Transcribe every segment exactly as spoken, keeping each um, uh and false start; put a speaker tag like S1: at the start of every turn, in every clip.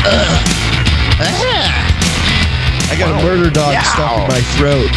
S1: I got wow. a murder dog Yow. stuck in my throat.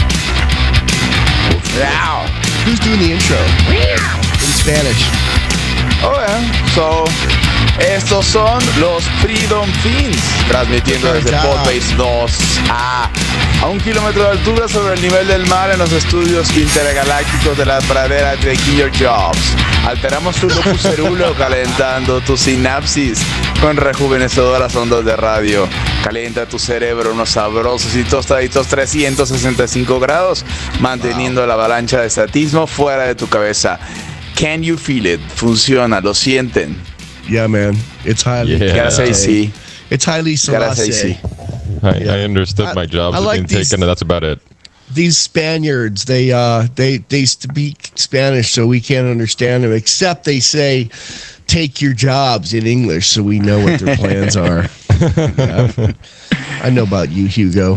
S2: Yow.
S1: Who's doing the intro? In Spanish.
S2: Oh, yeah. So, estos son los Freedom Fins, transmitiendo desde Podbase dos A, a un kilómetro de altura sobre el nivel del mar en los estudios intergalácticos de la pradera de Killer Jobs. Alteramos tu locus cerulo calentando tu sinapsis con rejuvenecedoras ondas de radio. Calienta tu cerebro unos sabrosos y tostaditos trescientos sesenta y cinco grados, manteniendo wow. la avalancha de estatismo fuera de tu cabeza. Can you feel it? Funciona, lo sienten.
S1: Yeah, man. It's highly.
S2: Yeah. Gotta say sí.
S1: It's highly
S2: Gotta say sí.
S3: I, yeah. I understood my job was like being these, taken, and that's about it.
S1: These Spaniards, they uh, they they speak Spanish, so we can't understand them. Except they say, "Take your jobs" in English, so we know what their plans are. Yeah. I know about you, Hugo.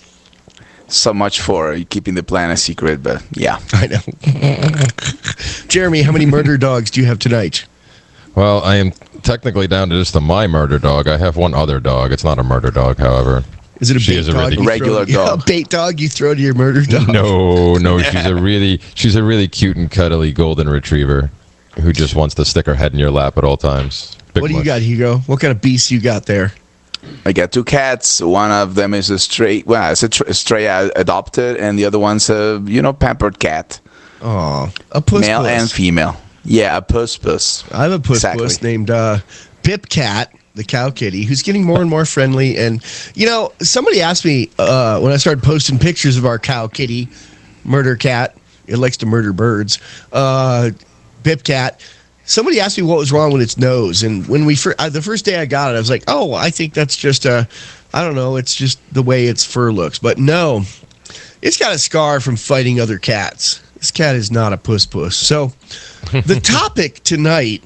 S2: So much for keeping the plan a secret, but yeah.
S1: I know. Jeremy, how many murder dogs do you have tonight?
S3: Well, I am technically down to just the my murder dog. I have one other dog. It's not a murder dog, however.
S1: Is it a
S3: she
S1: bait
S3: is a
S1: dog?
S3: really
S2: regular
S1: throw,
S2: dog.
S1: Yeah, a bait dog you throw to your murder dog?
S3: No, no. Yeah. She's a really, she's a really cute and cuddly golden retriever who just wants to stick her head in your lap at all times. Big
S1: what do
S3: much.
S1: you got, Hugo? What kind of beasts you got there?
S2: I got two cats. One of them is a stray, well, it's a tr- stray adopted, and the other one's a, you know, pampered cat.
S1: Oh, a puss
S2: Male
S1: puss.
S2: and female. Yeah, a puss puss.
S1: I have a puss
S2: exactly.
S1: puss named uh, Pip Cat, the cow kitty, who's getting more and more friendly. And, you know, somebody asked me uh, when I started posting pictures of our cow kitty, murder cat, it likes to murder birds, uh, Pip Cat. Somebody asked me what was wrong with its nose, and when we fir- uh, the first day I got it, I was like, "Oh, I think that's just a, I don't know, it's just the way its fur looks." But no, it's got a scar from fighting other cats. This cat is not a puss puss. So, the topic tonight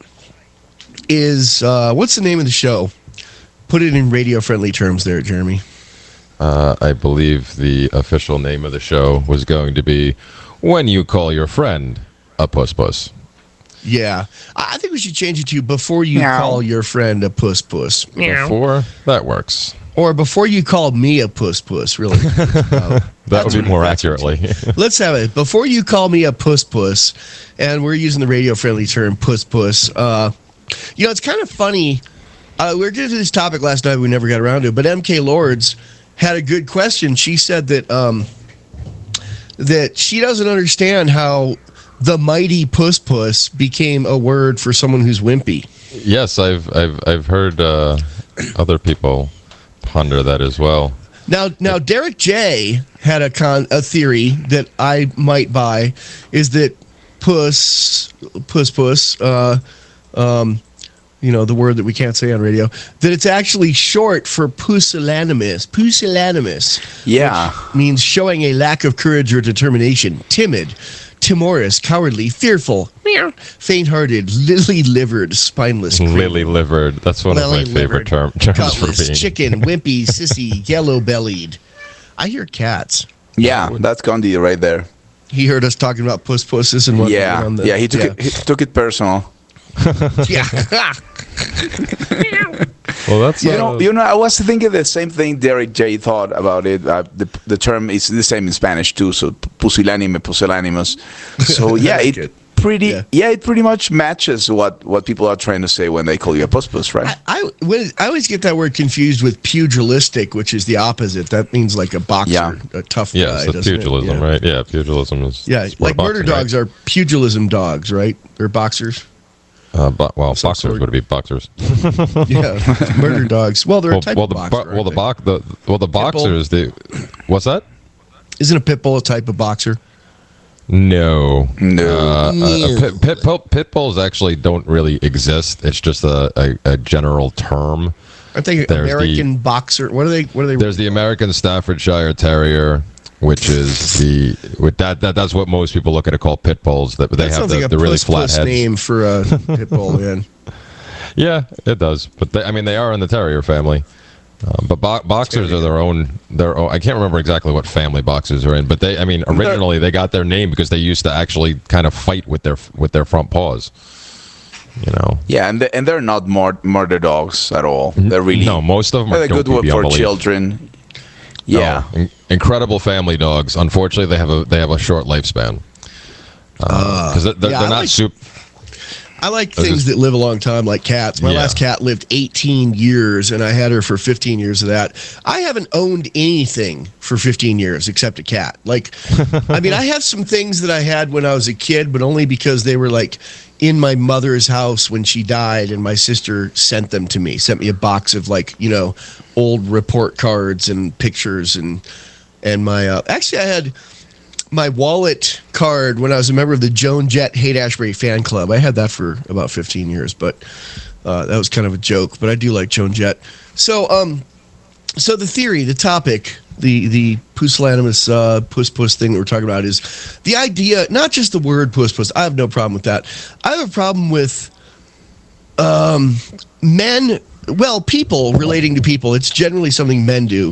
S1: is uh, what's the name of the show? Put it in radio friendly terms, there, Jeremy.
S3: Uh, I believe the official name of the show was going to be "When You Call Your Friend a Puss Puss."
S1: Yeah, I think we should change it to before you
S2: Meow.
S1: call your friend a puss puss.
S3: Before that works,
S1: or before you call me a puss puss. Really, uh,
S3: that would be more accurately.
S1: Let's have it before you call me a puss puss, and we're using the radio friendly term puss puss. Uh, you know, it's kind of funny. Uh, we were getting to this topic last night. We never got around to it, but M K Lords had a good question. She said that um, that she doesn't understand how the mighty puss puss became a word for someone who's wimpy.
S3: Yes, I've I've I've heard uh, other people ponder that as well.
S1: Now, now Derek J had a con a theory that I might buy is that puss puss puss, uh, um, you know, the word that we can't say on radio, that it's actually short for pusillanimous. Pusillanimous,
S2: yeah,
S1: which means showing a lack of courage or determination, timid, timorous, cowardly, fearful, faint-hearted, lily-livered, spineless.
S3: Lily-livered. That's one of my favorite term, terms
S1: cutlass,
S3: for being.
S1: Chicken, wimpy, sissy, yellow-bellied. I hear cats.
S2: Yeah, that's Gandhi right there.
S1: He heard us talking about puss pusses and what.
S2: Yeah,
S1: on the,
S2: yeah, he took yeah. it. He took it personal.
S1: Yeah.
S3: Well, that's
S2: you
S3: uh,
S2: know, you know. I was thinking the same thing Derek J thought about it. Uh, the the term is the same in Spanish too. So pusilánime, pusilánimos. So yeah, it pretty yeah. yeah, it pretty much matches what, what people are trying to say when they call you a puss puss, right?
S1: I I, when, I always get that word confused with pugilistic, which is the opposite. That means like a boxer,
S2: yeah.
S1: a tough
S3: yeah,
S1: guy.
S3: Yeah, so pugilism,
S1: yeah.
S3: right? Yeah, pugilism is.
S1: Yeah, like murder
S3: boxing,
S1: dogs
S3: right?
S1: are pugilism dogs, right? They're boxers.
S3: Uh, bo- well,
S1: Some
S3: boxers
S1: sort.
S3: would be boxers.
S1: Yeah, murder dogs. Well, they're
S3: well,
S1: a type
S3: well,
S1: of
S3: the
S1: boxer.
S3: bo- well, the, bo- the well, the boxers. The what's that?
S1: Isn't a pit bull a type of boxer?
S3: No,
S2: no.
S3: Uh, uh, pit, pit, pit, pit bulls actually don't really exist. It's just a, a, a general term.
S1: Aren't they
S3: There's
S1: American
S3: the,
S1: boxer? What are they? What are they?
S3: There's the American Staffordshire Terrier, which is the with that, that that's what most people look at it called pit bulls. That they
S1: that
S3: have
S1: sounds
S3: the,
S1: like a
S3: the really
S1: puss,
S3: flat
S1: puss
S3: heads.
S1: name for a pit bull, man.
S3: Yeah, it does. But they, I mean, they are in the terrier family. Um, but bo- boxers are their own. Their own. I can't remember exactly what family boxers are in, but they. I mean, originally they got their name because they used to actually kind of fight with their with their front paws. You know.
S2: Yeah, and they, and they're not mur- murder dogs at all. They're really
S3: no. Most of them are
S2: they're good
S3: dopey
S2: for
S3: beyond belief.
S2: children. Yeah,
S3: No, in- incredible family dogs. Unfortunately, they have a they have a short lifespan because uh, they're,
S1: yeah,
S3: they're
S1: I
S3: not
S1: like-
S3: super.
S1: I like
S3: I was
S1: things
S3: just-
S1: that live a long time, like cats. My
S3: Yeah.
S1: last cat lived eighteen years, and I had her for fifteen years of that. I haven't owned anything for fifteen years except a cat. Like, I mean, I have some things that I had when I was a kid, but only because they were like in my mother's house when she died, and my sister sent them to me, sent me a box of like, you know, old report cards and pictures and and my uh, actually I had my wallet card when I was a member of the Joan Jett Haight-Ashbury fan club. I had that for about fifteen years, but uh, that was kind of a joke. But I do like Joan Jett. So, um, so the theory, the topic, the the pusillanimous uh, puss puss thing that we're talking about is the idea, not just the word puss puss. I have no problem with that. I have a problem with um, men. Well, people relating to people. It's generally something men do.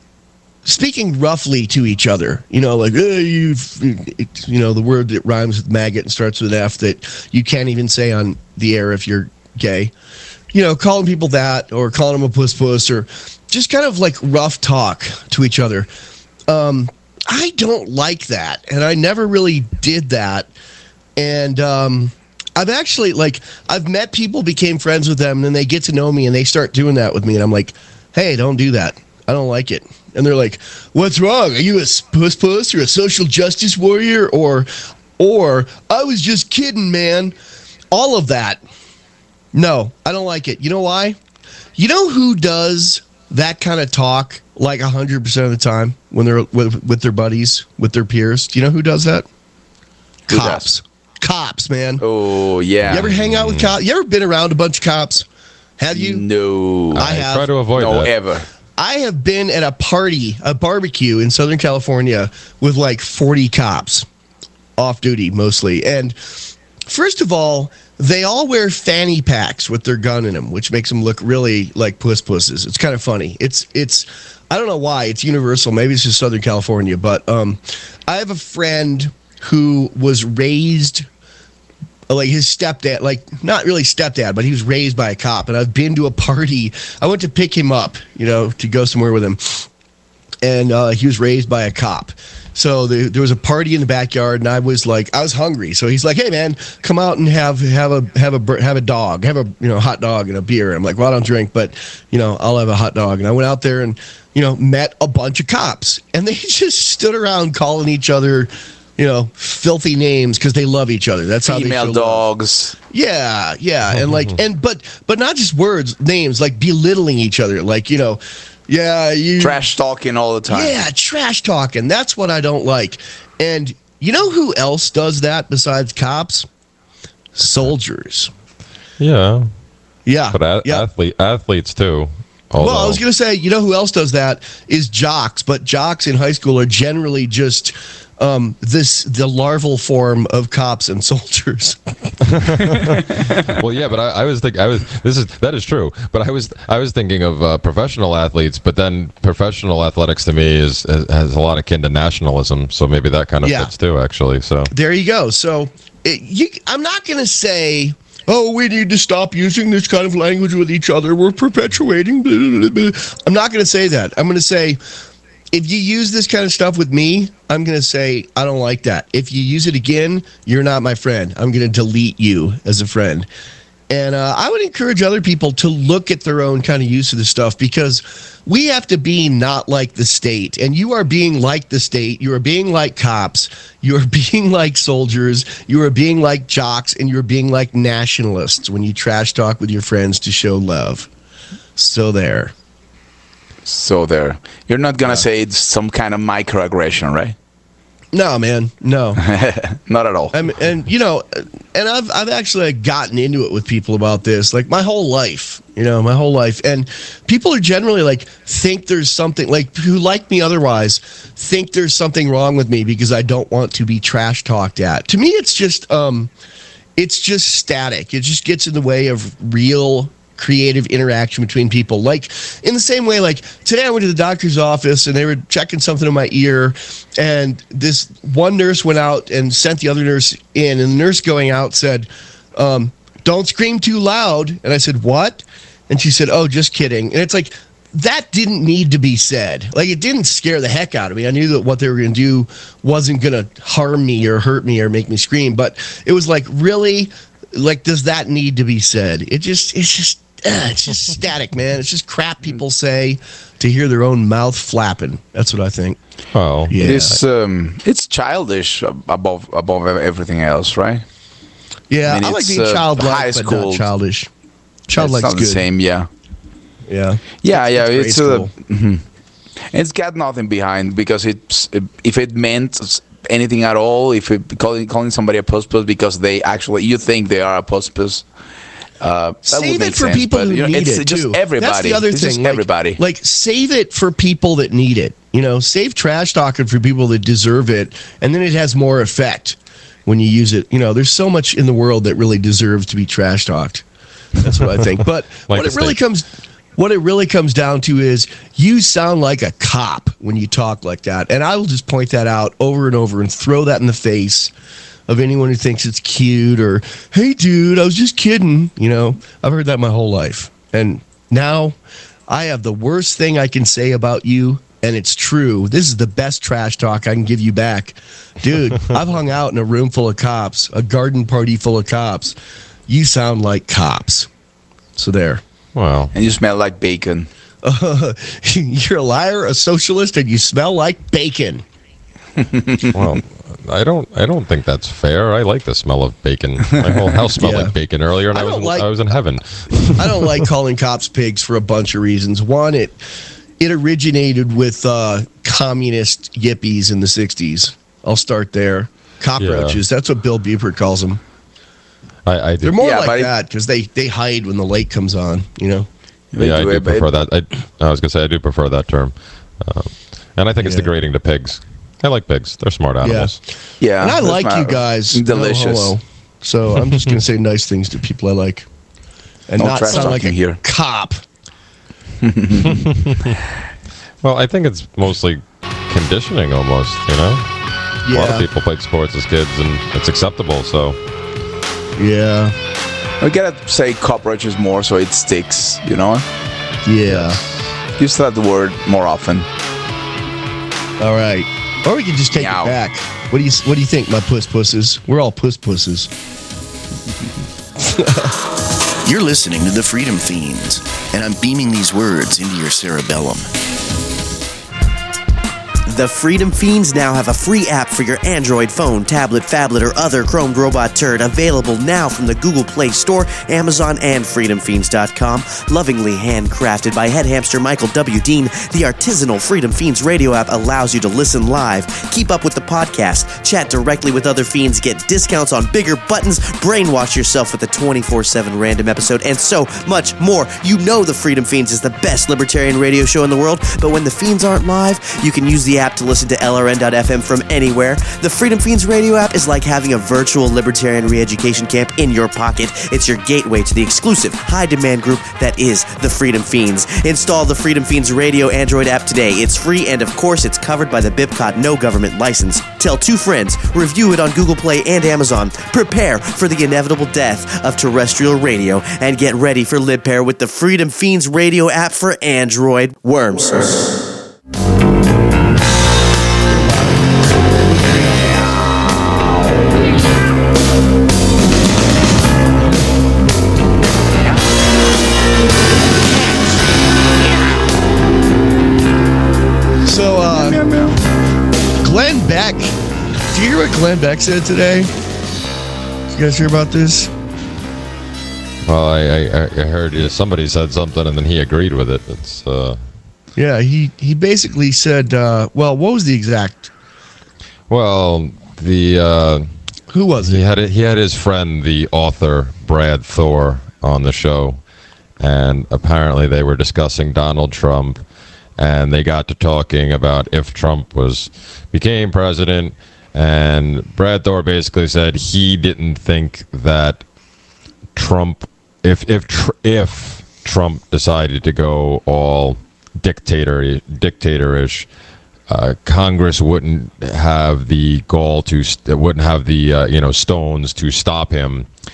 S1: Speaking roughly to each other, you know, like, eh, you you know, the word that rhymes with maggot and starts with an F that you can't even say on the air if you're gay. You know, calling people that or calling them a puss puss or just kind of like rough talk to each other. Um, I don't like that. And I never really did that. And um, I've actually, like, I've met people, became friends with them, and then they get to know me and they start doing that with me. And I'm like, hey, don't do that. I don't like it. And they're like, what's wrong? Are you a puss puss or a social justice warrior? Or, or I was just kidding, man. All of that. No, I don't like it. You know why? You know who does that kind of talk like one hundred percent of the time when they're with, with their buddies, with their peers? Do you know who does that?
S2: Who
S1: Cops.
S2: does?
S1: Cops, man.
S2: Oh, yeah.
S1: You ever hang out with cops? You ever been around a bunch of cops? Have you?
S2: No.
S1: I have.
S3: Try to avoid
S2: no,
S3: that.
S2: ever.
S1: I have been at a party, a barbecue in Southern California with like forty cops off duty mostly. And first of all, they all wear fanny packs with their gun in them, which makes them look really like puss pusses. It's kind of funny. It's, it's, I don't know why. It's universal. Maybe it's just Southern California. But um, I have a friend who was raised like his stepdad, like not really stepdad, but he was raised by a cop. And I've been to a party. I went to pick him up, you know, to go somewhere with him. And uh, he was raised by a cop. So the, there was a party in the backyard, and I was like, I was hungry. So he's like, "Hey man, come out and have have a have a have a dog, have a you know hot dog and a beer." And I'm like, "Well, I don't drink, but you know, I'll have a hot dog." And I went out there and you know met a bunch of cops, and they just stood around calling each other, you know, filthy names because they love each other. That's how
S2: Female
S1: they show love.
S2: dogs.
S1: Yeah, yeah, and like, and but but not just words, names, like belittling each other, like you know, yeah, you
S2: Trash talking all the time.
S1: yeah, trash talking. That's what I don't like. And you know who else does that besides cops? Soldiers.
S3: Yeah,
S1: Yeah,
S3: but a-
S1: yeah.
S3: athlete athletes too. Although,
S1: Well, I was going to say, you know who else does that is jocks, but jocks in high school are generally just um, this the larval form of cops and soldiers.
S3: well, yeah, but I, I was thinking, I was this is that is true, but I was I was thinking of uh, professional athletes, but then professional athletics to me is has, has a lot akin to nationalism, so maybe that kind of
S1: Yeah.
S3: fits too, actually. So
S1: There you go. So it, you, I'm not going to say, oh, we need to stop using this kind of language with each other. We're perpetuating. Blah, blah, blah. I'm not going to say that. I'm going to say, if you use this kind of stuff with me, I'm going to say, I don't like that. If you use it again, you're not my friend. I'm going to delete you as a friend. And uh, I would encourage other people to look at their own kind of use of this stuff because we have to be not like the state. And you are being like the state. You are being like cops. You are being like soldiers. You are being like jocks. And you're being like nationalists when you trash talk with your friends to show love. So there.
S2: So there. You're not going to say it's some kind of microaggression, right?
S1: No, man. No.
S2: Not at all.
S1: I mean, and you know, and I've I've actually gotten into it with people about this, like my whole life, you know, my whole life, and people are generally like think there's something like who like me otherwise think there's something wrong with me because I don't want to be trash talked at. To me, it's just um, it's just static. It just gets in the way of real creative interaction between people. Like in the same way, like today I went to the doctor's office and they were checking something in my ear, and this one nurse went out and sent the other nurse in, and the nurse going out said, um, don't scream too loud. And I said, what? And she said, oh, just kidding. And it's like, that didn't need to be said. Like, it didn't scare the heck out of me. I knew that what they were going to do wasn't going to harm me or hurt me or make me scream. But it was like, really? Like, does that need to be said? It just, it's just, uh, it's just static, man. It's just crap people say to hear their own mouth flapping. That's what I think.
S3: Oh,
S1: yeah.
S2: It's um, it's childish above above everything else, right?
S1: Yeah,
S2: I mean,
S1: I like
S2: it's,
S1: being
S2: uh,
S1: childlike,
S2: high
S1: but
S2: school.
S1: not childish.
S2: It's
S1: Childlike's
S2: not the
S1: good.
S2: same, yeah.
S1: Yeah.
S2: Yeah, yeah.
S1: It's
S2: It's
S1: grade
S2: uh, mhm. It's got nothing behind because it's if it meant anything at all, if it calling calling somebody a puss puss because they actually you think they are a puss puss. Uh, that
S1: save
S2: would
S1: it
S2: make
S1: for
S2: sense,
S1: people
S2: but,
S1: who
S2: you know,
S1: need
S2: it's
S1: it
S2: just
S1: too.
S2: everybody.
S1: That's the other
S2: It's
S1: thing.
S2: just
S1: Like,
S2: everybody.
S1: like save it for people that need it. You know, save trash talking for people that deserve it, and then it has more effect when you use it. You know, there's so much in the world that really deserves to be trash talked. That's what I think. But
S3: Like
S1: what
S3: a
S1: it really
S3: steak.
S1: comes, what it really comes down to is you sound like a cop when you talk like that, and I will just point that out over and over and throw that in the face of anyone who thinks it's cute or, hey, dude, I was just kidding. You know, I've heard that my whole life. And now I have the worst thing I can say about you, and it's true. This is the best trash talk I can give you back. Dude, I've hung out in a room full of cops, a garden party full of cops. You sound like cops. So there.
S3: Well,
S2: And you smell like bacon.
S1: Uh, you're a liar, a socialist, and you smell like bacon.
S3: well, I don't. I don't think that's fair. I like the smell of bacon. My whole house smelled
S1: Yeah.
S3: like bacon earlier, and
S1: I
S3: I, was
S1: don't
S3: in,
S1: like-
S3: I was in heaven.
S1: I don't like calling cops pigs for a bunch of reasons. One, it it originated with uh, communist yippies in the sixties. I'll start there. Cockroaches. That's what Bill Buford calls them.
S3: I, I do.
S1: They're more
S2: Yeah,
S1: like
S2: but it-
S1: that because they, they hide when the light comes on, you know?
S3: Yeah, I do
S2: But-
S3: prefer that. I, I was gonna say I do prefer that term, um, and I think it's
S1: Yeah.
S3: degrading to pigs. I like pigs; they're smart animals.
S2: Yeah,
S1: And I
S2: that's
S1: like
S2: my-
S1: you guys.
S2: Delicious.
S1: No homo. So I'm just going to say nice things to people I like. And
S2: No
S1: not
S2: trash
S1: sound like a
S2: talking here.
S1: cop.
S3: Well, I think it's mostly conditioning, almost. You know, a lot of
S1: Yeah.
S3: people played sports as kids, and it's acceptable. So,
S1: Yeah.
S2: We gotta say cockroaches more so it sticks. You know,
S1: Yeah.
S2: use that word more often.
S1: All right. Or we can just take
S2: Meow.
S1: it back. What do you What do you think, my puss pusses? We're all puss pusses.
S4: You're listening to the Freedom Fiends, and I'm beaming these words into your cerebellum.
S5: The Freedom Fiends now have a free app for your Android phone, tablet, phablet, or other chromed robot turd, available now from the Google Play Store, Amazon, and freedom fiends dot com. Lovingly handcrafted by head hamster Michael W. Dean, the artisanal Freedom Fiends radio app allows you to listen live, keep up with the podcast, chat directly with other fiends, get discounts on bigger buttons, brainwash yourself with a twenty-four seven random episode, and so much more. You know the Freedom Fiends is the best libertarian radio show in the world, but when the fiends aren't live, you can use the app to listen to L R N dot F M from anywhere. The Freedom Fiends radio app is like having a virtual libertarian re-education camp in your pocket. It's your gateway to the exclusive high-demand group that is the Freedom Fiends. Install the Freedom Fiends radio Android app today. It's free, and of course, it's covered by the BIPCOT no government license. Tell two friends, review it on Google Play and Amazon. Prepare for the inevitable death of terrestrial radio, and get ready for LibPair with the Freedom Fiends radio app for Android. Worms.
S1: So, uh, Glenn Beck. Do you hear what Glenn Beck said today? Did you guys hear about this?
S3: well, I, I, I heard uh, somebody said something, and then he agreed with it. It's uh,
S1: Yeah, he, he basically said, uh, well, what was the exact,
S3: well, the uh,
S1: who was
S3: he
S1: it?
S3: had he had his friend, the author Brad Thor, on the show, and apparently they were discussing Donald Trump. And they got to talking about if Trump was became president, and Brad Thor basically said he didn't think that Trump, if if tr- if Trump decided to go all dictator dictatorish, uh, Congress wouldn't have the gall to st- wouldn't have the uh, you know stones to stop him.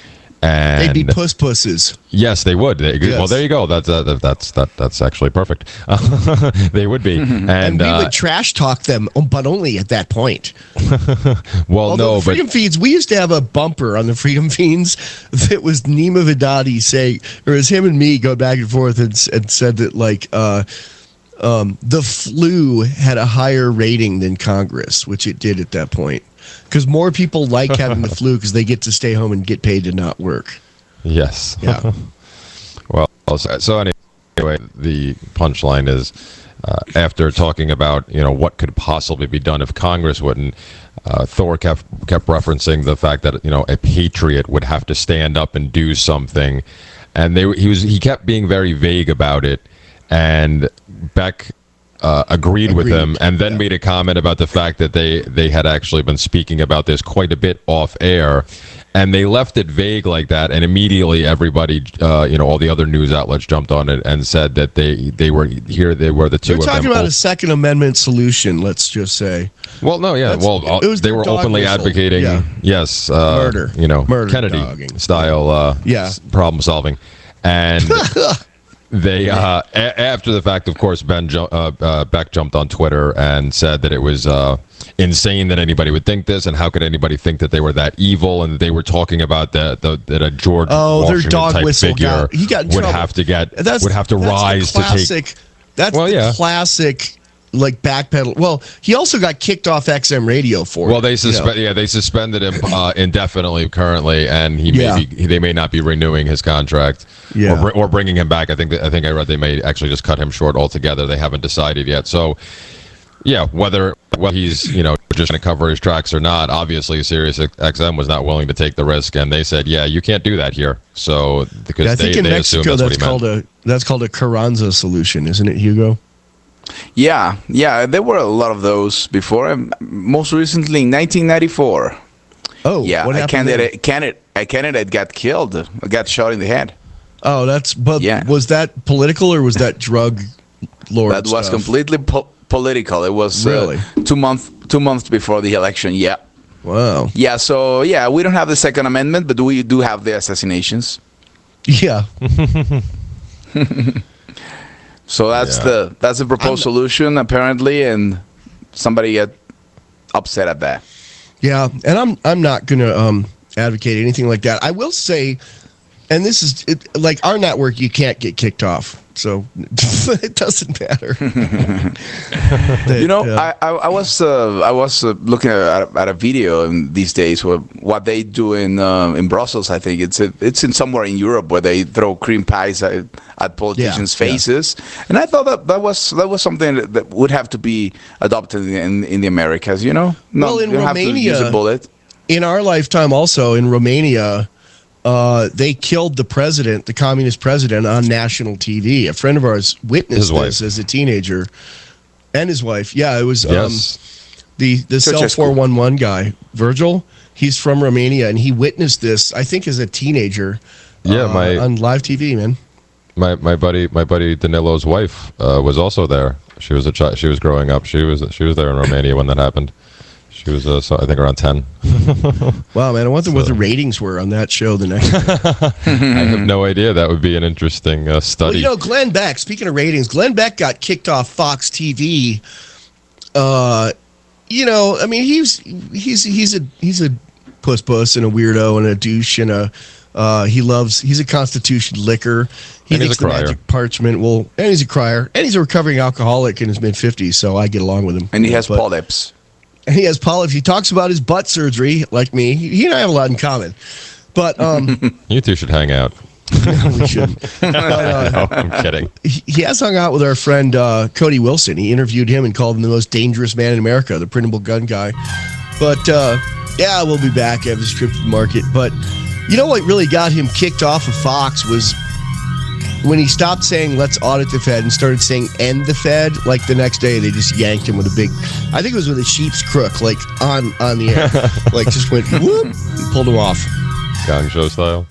S3: And
S1: they'd be puss pusses.
S3: Yes, they would. They,
S1: Yes.
S3: Well, there you go. That's uh, that's that that's actually perfect. They would be, and,
S1: And we
S3: uh,
S1: would trash talk them, but only at that point.
S3: well,
S1: Although
S3: no,
S1: the Freedom
S3: but
S1: Feeds, we used to have a bumper on the Freedom Feeds that was Nima Vidadi saying, or it was him and me go back and forth and, s- and said that like uh, um, the flu had a higher rating than Congress, which it did at that point. Because more people like having the flu because they get to stay home and get paid to not work.
S3: yes,
S1: Yeah.
S3: well, so, so anyway, the punchline is uh, after talking about you know what could possibly be done if Congress wouldn't. Uh, Thor kept kept referencing the fact that you know a patriot would have to stand up and do something, and they he was he kept being very vague about it, and Beck uh, agreed, with
S1: Agreed.
S3: him, and then
S1: Yeah.
S3: made a comment about the fact that they they had actually been speaking about this quite a bit off air, and they left it vague like that, and immediately everybody, uh, you know, all the other news outlets jumped on it and said that they they were here. They were the 2
S1: They're
S3: of
S1: talking
S3: them.
S1: about
S3: op-
S1: a Second Amendment solution, let's just say.
S3: well, no, yeah,
S1: That's-
S3: well, uh,
S1: it was
S3: they
S1: the
S3: were
S1: dog
S3: openly
S1: whistle.
S3: advocating,
S1: Yeah.
S3: yes, uh,
S1: Murder.
S3: you know,
S1: Murder
S3: Kennedy
S1: dogging.
S3: style, uh,
S1: Yeah.
S3: s- problem solving, and they uh, a- after the fact, of course, Ben ju- uh, uh, Beck jumped on Twitter and said that it was uh, insane that anybody would think this, and how could anybody think that they were that evil, and that they were talking about that the, that a George
S1: Oh, their
S3: Washington
S1: dog
S3: type
S1: whistle
S3: figure
S1: guy. He got in
S3: would
S1: trouble.
S3: have to get
S1: That's,
S3: would have to
S1: that's the
S3: rise to take.
S1: classic, That's
S3: Well,
S1: the
S3: yeah.
S1: classic, like backpedal. Well, he also got kicked off X M radio for
S3: Well,
S1: it,
S3: they
S1: you know.
S3: suspend. Yeah, they suspended him uh, indefinitely currently, and he
S1: Yeah.
S3: may be, they may not be renewing his contract,
S1: Yeah.
S3: or, br- or bringing him back. I think that, I think I read they may actually just cut him short altogether. They haven't decided yet. So, yeah, whether whether he's you know just going to cover his tracks or not, obviously Sirius X M was not willing to take the risk, and they said, yeah, you can't do that here. So because
S1: Yeah, I
S3: they,
S1: think in
S3: they
S1: Mexico
S3: assume that's,
S1: that's,
S3: what he
S1: called
S3: meant.
S1: a that's called a Carranza solution, isn't it, Hugo?
S2: Yeah, yeah, there were a lot of those before. Um, Most recently, in nineteen ninety-four.
S1: Oh,
S2: Yeah,
S1: what
S2: a
S1: happened there?
S2: candidate, candidate, a candidate got killed, uh, got shot in the head.
S1: Oh, that's but
S2: Yeah.
S1: was that political or was that drug lord?
S2: That was
S1: stuff?
S2: completely po- political. It was
S1: Really?
S2: uh, two months two months before the election. Yeah,
S1: Wow.
S2: yeah. So yeah, we don't have the Second Amendment, but we do have the assassinations.
S1: Yeah.
S2: So that's
S3: Yeah.
S2: the that's the proposed solution apparently, and somebody get upset at that.
S1: Yeah, and I'm I'm not gonna um, advocate anything like that. I will say, and this is it, like our network, you can't get kicked off, so it doesn't matter. That,
S2: You know,
S1: uh,
S2: I, I I was uh, I was uh, looking at, at a video in these days where what they do in um, in Brussels. I think it's a, it's in somewhere in Europe where they throw cream pies at, at politicians'
S1: Yeah, yeah.
S2: faces, and I thought that that was that was something that, that would have to be adopted in in the Americas. You know, no,
S1: Well, in
S2: you don't have to use
S1: Romania-
S2: a bullet.
S1: in our lifetime, also in Romania, uh, they killed the president, the communist president, on national T V. A friend of ours witnessed
S3: His wife.
S1: this as a teenager, and his wife. Yeah, it was um,
S3: Yes.
S1: the the cell
S2: Ceausescu.
S1: four one one guy, Virgil. He's from Romania, and he witnessed this. I think as a teenager.
S3: Yeah,
S1: uh,
S3: my-
S1: on live T V, man.
S3: My my buddy my buddy Danilo's wife uh, was also there. She was a child. She was growing up. She was she was there in Romania when that happened. She was uh, so I think around ten.
S1: Wow, man! I wonder what the ratings were on that show the next day.
S3: I have no idea. That would be an interesting uh,
S1: Well,
S3: study.
S1: you know, Glenn Beck, speaking of ratings, Glenn Beck got kicked off Fox T V. Uh, you know, I mean, he's he's he's a he's a puss puss and a weirdo and a douche and a uh, he loves he's a Constitution licker. He
S3: And he's
S1: thinks
S3: a
S1: the
S3: crier.
S1: magic parchment will, and he's a crier, and he's a recovering alcoholic in his mid fifties. So I get along with him.
S2: And he has
S1: But-
S2: polyps.
S1: And he has polyps. He talks about his butt surgery, like me. He, he and I have a lot in common. But um,
S3: You two should hang out.
S1: we shouldn't. But, uh,
S3: No, I'm kidding.
S1: he he has hung out with our friend uh, Cody Wilson. He interviewed him and called him the most dangerous man in America, the printable gun guy. But uh, yeah, we'll be back after this trip to the market. But you know what really got him kicked off of Fox was when he stopped saying "let's audit the Fed" and started saying "end the Fed." Like the next day, they just yanked him with a big, I think it was with a sheep's crook, like on on the air, like just went whoop and pulled him off.
S3: Gong show style.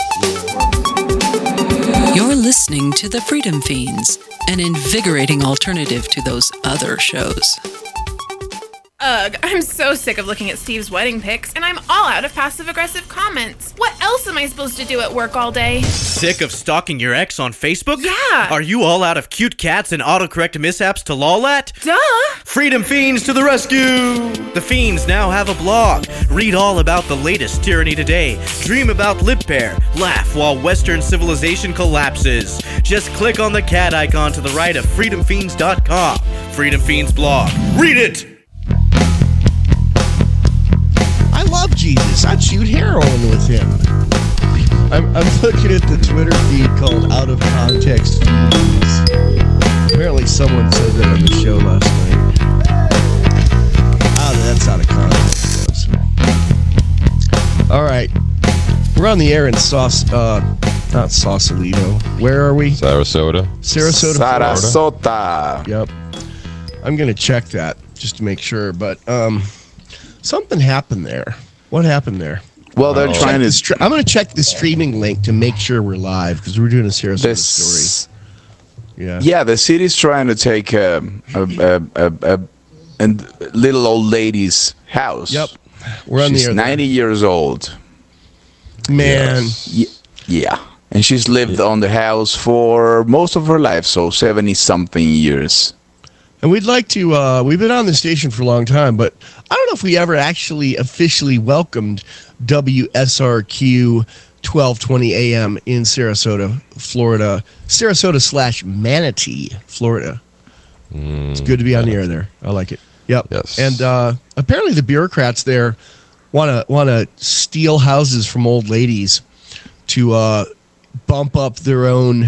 S6: You're listening to The Freedom Fiends, an invigorating alternative to those other shows.
S7: Ugh, I'm so sick of looking at Steve's wedding pics, and I'm all out of passive-aggressive comments. What else am I supposed to do at work all day?
S8: Sick of stalking your ex on Facebook?
S7: Yeah.
S8: Are you all out of cute cats and autocorrect mishaps to lol at?
S7: Duh.
S8: Freedom Fiends to the rescue! The Fiends now have a blog. Read all about the latest tyranny today. Dream about lip pair. Laugh while Western civilization collapses. Just click on the cat icon to the right of freedom fiends dot com. Freedom Fiends blog. Read it!
S1: I love Jesus. I'd shoot heroin with him. I'm, I'm looking at the Twitter feed called Out of Context Feeds. Apparently someone said that on the show last night. Oh, that's out of context. All right. We're on the air in Sauce, uh, not Sausalito. Where are we?
S3: Sarasota.
S1: Sarasota,
S2: Sarasota.
S1: Florida. Yep. I'm going to check that just to make sure, but um, something happened there. What happened there?
S2: Well, they're
S3: Oh.
S2: trying to.
S1: Stre- I'm going to check the streaming link to make sure we're live because we're doing a Sarasota
S2: This,
S1: story. Yeah.
S2: yeah, the city's trying to take um, a, a, a, a, a little old lady's house.
S1: Yep. We're on
S2: She's
S1: the air.
S2: ninety years old.
S1: Man.
S2: Ye- Yeah. And she's lived on the house for most of her life, so seventy-something years.
S1: And we'd like to, uh, we've been on the station for a long time, but I don't know if we ever actually officially welcomed W S R Q twelve twenty A M in Sarasota, Florida. Sarasota slash Manatee, Florida.
S3: Mm,
S1: It's good to be on the air there. I like it. Yep.
S3: Yes.
S1: And uh, apparently the bureaucrats there want to want to steal houses from old ladies to uh, bump up their own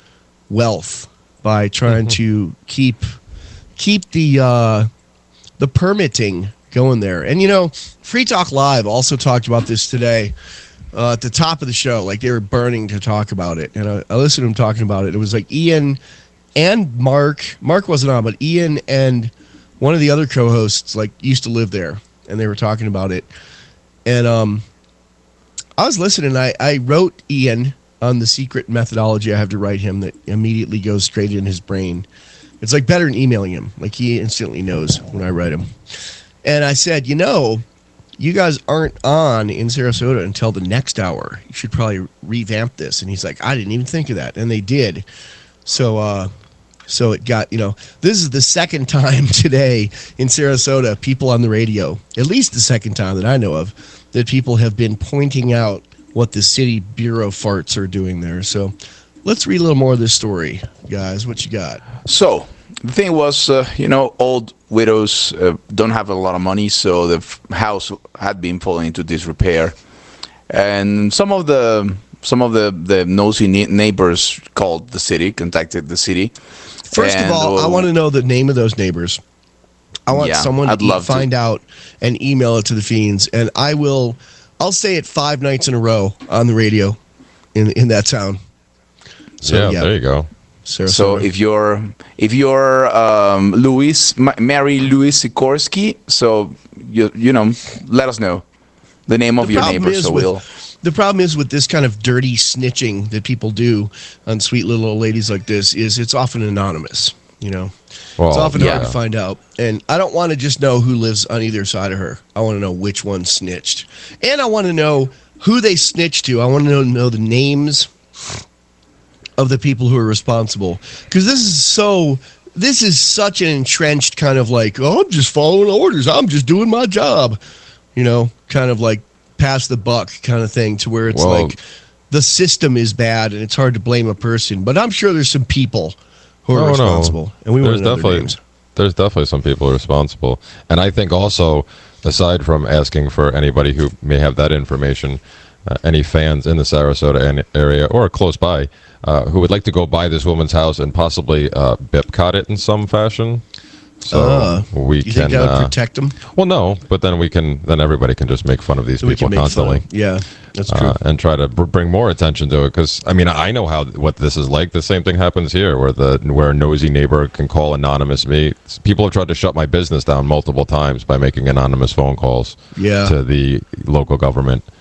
S1: wealth by trying to keep keep the uh, the permitting going there. And you know, Free Talk Live also talked about this today uh, at the top of the show. Like they were burning to talk about it, and I, I listened to them talking about it. It was like Ian and Mark. Mark wasn't on, but Ian and one of the other co-hosts like used to live there, and they were talking about it. And um, I was listening. I, I wrote Ian on the secret methodology I have to write him that immediately goes straight in his brain. It's like better than emailing him. Like he instantly knows when I write him. And I said, you know, you guys aren't on in Sarasota until the next hour. You should probably revamp this. And he's like, I didn't even think of that. And they did. So, uh, so it got, you know, this is the second time today in Sarasota, people on the radio, at least the second time that I know of, that people have been pointing out what the city bureau farts are doing there. So let's read a little more of this story, guys. What you got?
S2: So the thing was, uh, you know, old widows uh, don't have a lot of money, so the f- house had been falling into disrepair, and some of the some of the the nosy ne- neighbors called the city, contacted the city.
S1: First
S2: and,
S1: of all, I
S2: uh,
S1: want to know the name of those neighbors. I want
S2: Yeah,
S1: someone
S2: I'd
S1: to
S2: love to.
S1: find out and email it to the Fiends, and I will. I'll say it five nights in a row on the radio in in that town. So,
S3: yeah, there you go.
S1: Sarasota.
S2: So if you're if you're um, Luis Ma- Mary Louis Sikorsky, so you you know, let us know the name of
S1: The
S2: your
S1: problem
S2: neighbor,
S1: is
S2: so
S1: with-
S2: we'll.
S1: The problem is with this kind of dirty snitching that people do on sweet little old ladies like this is it's often anonymous, you know.
S3: Well,
S1: it's often
S2: yeah.
S1: hard to find out. And I don't want to just know who lives on either side of her. I want to know which one snitched. And I want to know who they snitched to. I want to know, know the names of the people who are responsible. Because this is so... This is such an entrenched kind of like, oh, I'm just following orders. I'm just doing my job. You know, kind of like pass the buck kind of thing to where it's
S3: Well-
S1: like the system is bad and it's hard to blame a person. But I'm sure there's some people who are
S3: Oh, no.
S1: responsible. And we want
S3: There's
S1: to know their
S3: definitely
S1: names.
S3: there's definitely some people responsible, and I think also, aside from asking for anybody who may have that information, uh, any fans in the Sarasota an- area or close by uh, who would like to go by this woman's house and possibly uh, Bipcot it in some fashion. So
S1: Uh,
S3: we
S1: you
S3: can.
S1: think that would
S3: uh,
S1: protect them?
S3: well, no, but then we can. Then everybody can just make fun of these
S1: So we
S3: people
S1: can make
S3: constantly.
S1: fun. Yeah, that's true.
S3: Uh, and try to br- bring more attention to it, because I mean I know how what this is like. The same thing happens here, where the where a nosy neighbor can call anonymous me. People have tried to shut my business down multiple times by making anonymous phone calls
S1: Yeah.
S3: to the local government,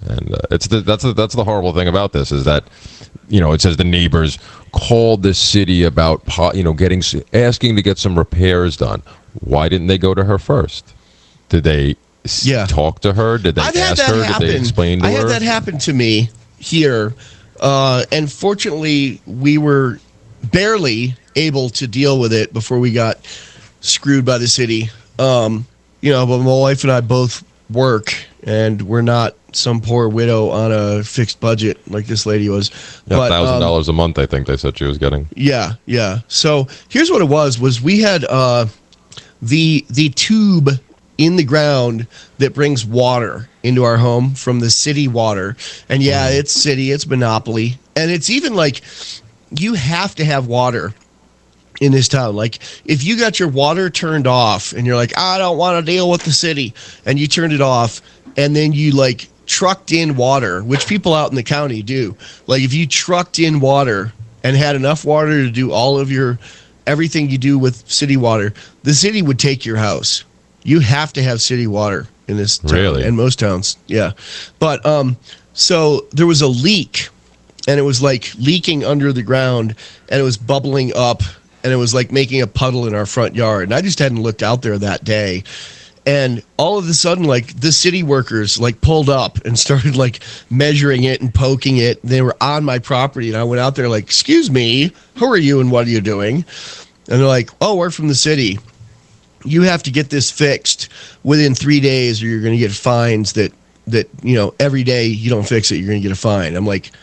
S3: And uh, it's the, that's the, that's the horrible thing about this is that, you know, it says the neighbors called the city about, you know, getting asking to get some repairs done. Why didn't they go to her first? Did they
S1: yeah.
S3: talk to her? Did they
S1: I've
S3: ask
S1: had that
S3: her?
S1: Happen.
S3: Did they explain to
S1: I
S3: her?
S1: I had that happen to me here, uh, and fortunately, we were barely able to deal with it before we got screwed by the city. Um, you know, but my wife and I both work, and we're not some poor widow on a fixed budget like this lady was.
S3: Yeah,
S1: but,
S3: thousand
S1: um,
S3: dollars a month, I think they said she was getting.
S1: Yeah, yeah. So here's what it was: was we had uh, the the tube in the ground that brings water into our home from the city water, and yeah, it's city, it's monopoly, and it's even like you have to have water in this town. Like if you got your water turned off and you're like, I don't want to deal with the city, and you turned it off, and then you like trucked in water, which people out in the county do. Like if you trucked in water and had enough water to do all of your everything you do with city water, the city would take your house. You have to have city water in this town,
S3: really,
S1: and most towns, yeah. But um, so there was a leak, and it was like leaking under the ground, and it was bubbling up, and it was like making a puddle in our front yard. And I just hadn't looked out there that day. And all of a sudden, like the city workers like pulled up and started like measuring it and poking it. They were on my property, and I went out there like, excuse me, who are you and what are you doing? And they're like, oh, we're from the city. You have to get this fixed within three days or you're going to get fines that, that, you know, every day you don't fix it, you're going to get a fine. I'm like,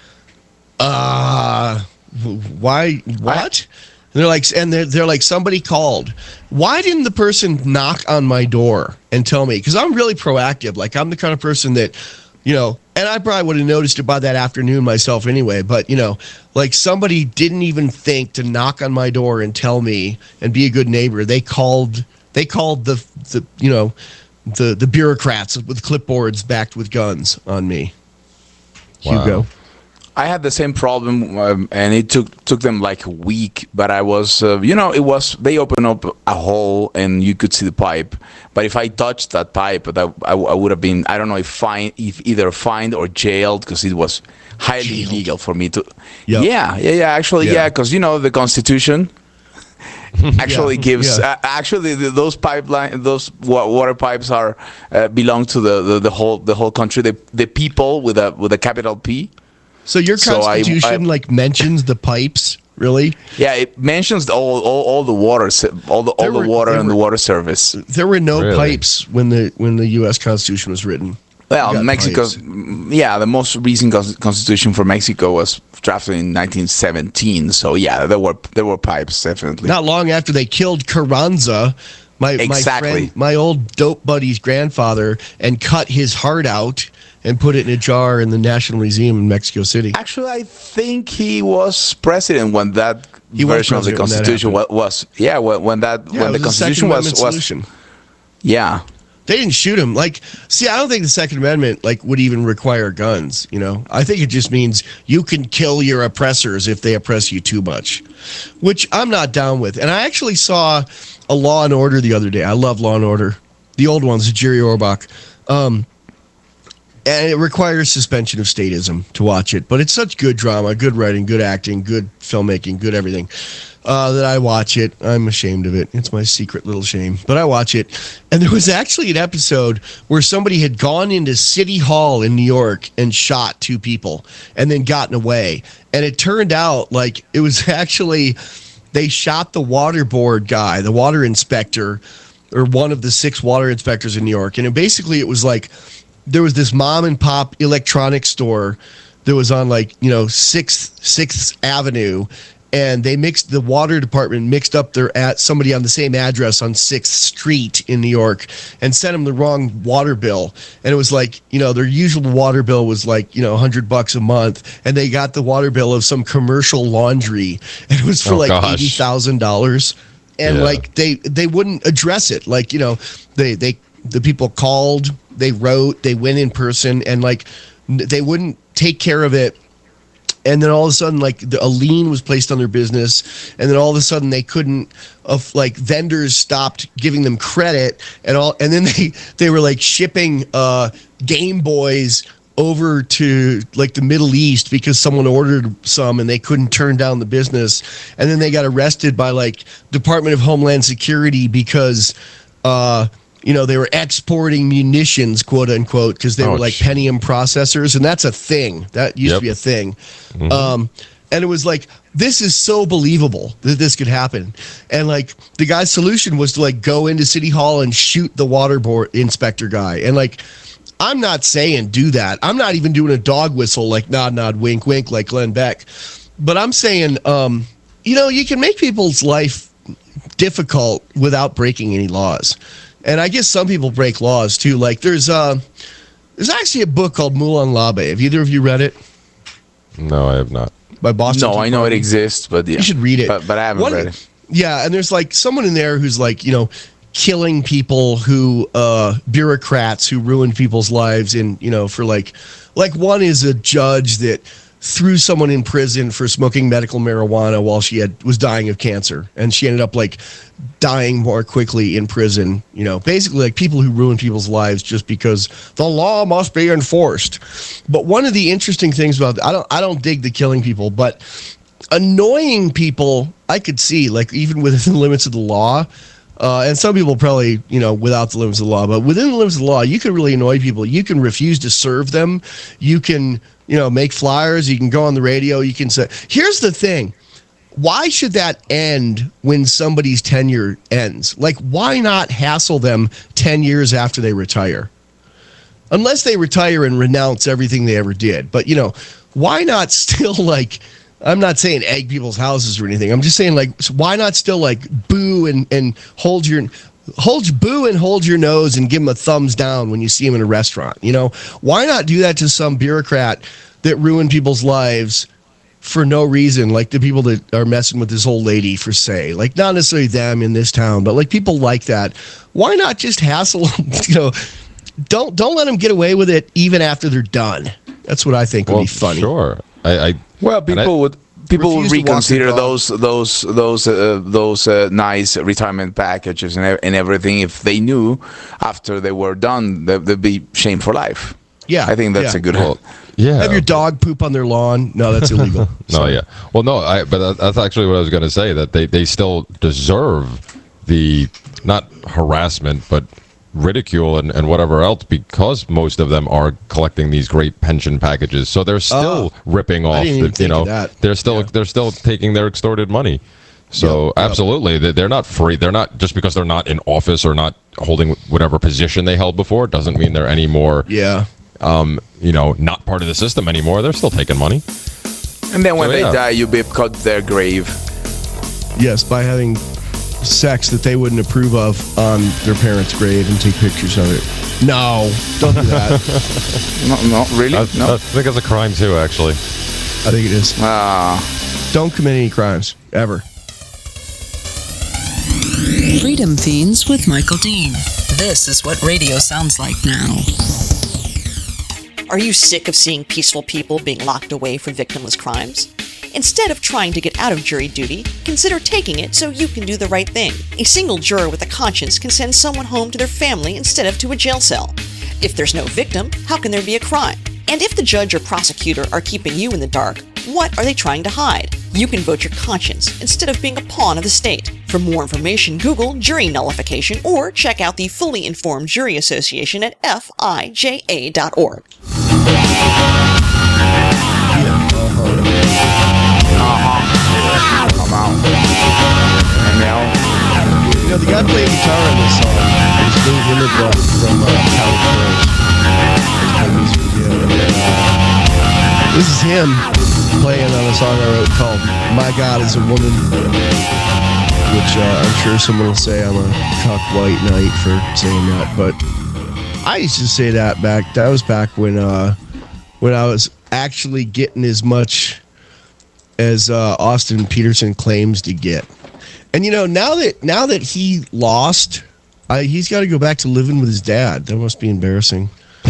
S1: uh, why, what? And they're like, and they're, they're like, somebody called. Why didn't the person knock on my door and tell me? Because I'm really proactive. Like, I'm the kind of person that, you know, and I probably would have noticed it by that afternoon myself anyway. But, you know, like somebody didn't even think to knock on my door and tell me and be a good neighbor. They called, they called the, the you know, the, the bureaucrats with clipboards backed with guns on me.
S3: Wow.
S1: Hugo.
S2: I had the same problem, um, and it took took them like a week. But I was, uh, you know, it was they opened up a hole and you could see the pipe. But if I touched that pipe, that I, I would have been, I don't know if fine, if either fined or jailed, because it was highly jailed. illegal for me to. Yep. Yeah, yeah, yeah. Actually, yeah, because yeah, you know the Constitution actually yeah. gives. Yeah. Uh, actually, the, those pipeline, those wa- water pipes are uh, belong to the, the, the whole the whole country. The the people with a with a capital P.
S1: So your Constitution, so I, I, like, mentions the pipes, really?
S2: Yeah, it mentions all all, all the water, all the all were, the water and were, the water service.
S1: There were no really? pipes when the when the U S Constitution was written.
S2: Well, Mexico, yeah, the most recent Constitution for Mexico was drafted in nineteen seventeen. So yeah, there were there were pipes, definitely.
S1: Not long after they killed Carranza, my
S2: exactly.
S1: my friend, my old dope buddy's grandfather, and cut his heart out and put it in a jar in the National Museum in Mexico City.
S2: Actually, I think he was president when that he version of the Constitution was, was. Yeah, when, when that
S1: yeah,
S2: when the Constitution was, was. Yeah.
S1: They didn't shoot him. Like, see, I don't think the Second Amendment like would even require guns. You know, I think it just means you can kill your oppressors if they oppress you too much, which I'm not down with. And I actually saw a Law and Order the other day. I love Law and Order, the old ones, Jerry Orbach. Um, And it requires suspension of statism to watch it. But it's such good drama, good writing, good acting, good filmmaking, good everything, uh, that I watch it. I'm ashamed of it. It's my secret little shame. But I watch it. And there was actually an episode where somebody had gone into City Hall in New York and shot two people and then gotten away. And it turned out like it was actually, they shot the water board guy, the water inspector, or one of the six water inspectors in New York. And it basically it was like, there was this mom and pop electronics store that was on like, you know, sixth, sixth Avenue. And they mixed the water department mixed up their at somebody on the same address on sixth Street in New York and sent them the wrong water bill. And it was like, you know, their usual water bill was like, you know, a hundred bucks a month. And they got the water bill of some commercial laundry. And it was for oh, like gosh. eighty thousand dollars. And yeah. like they, they wouldn't address it. Like, you know, they, they, the people called, they wrote, they went in person, and like they wouldn't take care of it. And then all of a sudden, like the, a lien was placed on their business, and then all of a sudden they couldn't, of like vendors stopped giving them credit, and all, and then they they were like shipping uh, Game Boys over to like the Middle East because someone ordered some and they couldn't turn down the business, and then they got arrested by like Department of Homeland Security because uh you know they were exporting munitions, quote unquote, because they
S3: oh,
S1: were like
S3: sh-
S1: Pentium processors, and that's a thing that used
S3: yep.
S1: to be a thing.
S3: Mm-hmm.
S1: um And it was like, this is so believable that this could happen. And like the guy's solution was to like go into City Hall and shoot the water board inspector guy. And like, I'm not saying do that. I'm not even doing a dog whistle like nod, nod, wink, wink like Glenn Beck. But I'm saying, um, you know, you can make people's life difficult without breaking any laws. And I guess some people break laws too. Like there's uh, there's actually a book called Moulin Labe. Have either of you read it?
S3: No, I have not.
S1: By Boston.
S2: No,
S1: Tea
S2: I know
S1: Party.
S2: it exists, but yeah.
S1: You should read it.
S2: But, but I haven't
S1: One-
S2: read it.
S1: Yeah, and there's like someone in there who's like, you know, killing people who uh bureaucrats who ruined people's lives in, you know, for like like one is a judge that threw someone in prison for smoking medical marijuana while she had was dying of cancer, and she ended up like dying more quickly in prison. You know, basically like people who ruin people's lives just because the law must be enforced. But one of the interesting things about I don't I don't dig the killing people, but annoying people I could see, like even within the limits of the law. Uh, and some people probably, you know, without the limits of the law, but within the limits of the law, you can really annoy people. You can refuse to serve them. You can, you know, make flyers. You can go on the radio. You can say, here's the thing. Why should that end when somebody's tenure ends? Like, why not hassle them ten years after they retire? Unless they retire and renounce everything they ever did. But, you know, why not still, like, I'm not saying egg people's houses or anything. I'm just saying, like, why not still, like, boo and, and hold your hold boo and hold your nose and give them a thumbs down when you see them in a restaurant? You know, why not do that to some bureaucrat that ruined people's lives for no reason, like the people that are messing with this old lady, for say, like not necessarily them in this town, but like people like that. Why not just hassle them? You know, don't don't let them get away with it even after they're done. That's what I think would
S3: Well,
S1: be funny.
S3: sure. I, I
S2: Well, people
S3: I-
S2: would people would
S1: Refuse to walk
S2: reconsider
S1: the dog.
S2: those those those uh, those uh, nice retirement packages and, e- and everything if they knew after they were done they, they'd be shamed for life.
S1: Yeah,
S2: I think that's
S1: yeah.
S2: a good.
S3: well, yeah.
S1: Have your dog poop on their lawn? No, that's illegal.
S3: No,
S1: Sorry.
S3: yeah. Well, no, I, but that- that's actually what I was going to say, that they, they still deserve the, not harassment, but ridicule and, and whatever else, because most of them are collecting these great pension packages. So they're still
S1: Oh,
S3: ripping off,
S1: didn't even
S3: the, you
S1: think
S3: know,
S1: of that.
S3: they're still
S1: Yeah.
S3: they're still taking their extorted money. So
S1: Yep, yep.
S3: absolutely, they- they're not free. They're not, just because they're not in office or not holding whatever position they held before, doesn't mean they're any more,
S1: Yeah.
S3: um, you know, not part of the system anymore. They're still taking money.
S2: And then when
S3: So,
S2: they
S3: yeah.
S2: die, you be cut their grave.
S1: Yes, by having sex that they wouldn't approve of on their parents' grave and take pictures of it. No, don't do that.
S2: No, no, really,
S3: I,
S2: no.
S3: I think it's a crime too, actually.
S1: I think it is.
S2: Ah,
S1: Don't commit any crimes, ever.
S6: Freedom Fiends with Michael Dean. This is what radio sounds like now.
S9: Are you sick of seeing peaceful people being locked away for victimless crimes? Instead of trying to get out of jury duty, consider taking it so you can do the right thing. A single juror with a conscience can send someone home to their family instead of to a jail cell. If there's no victim, how can there be a crime? And if the judge or prosecutor are keeping you in the dark, what are they trying to hide? You can vote your conscience instead of being a pawn of the state. For more information, Google jury nullification or check out the Fully Informed Jury Association at F I J A dot org.
S2: come out. And now,
S1: You know, the guy playing guitar on this song is Lou Himmelblatt from uh, County Crows. Played music video, and then, uh, this is him playing on a song I wrote called My God is a Woman, which uh, I'm sure someone will say I'm a cock white knight for saying that, but I used to say that back, that was back when, uh, when I was actually getting as much as uh, Austin Peterson claims to get. And you know, now that now that he lost, I, he's got to go back to living with his dad. That must be embarrassing.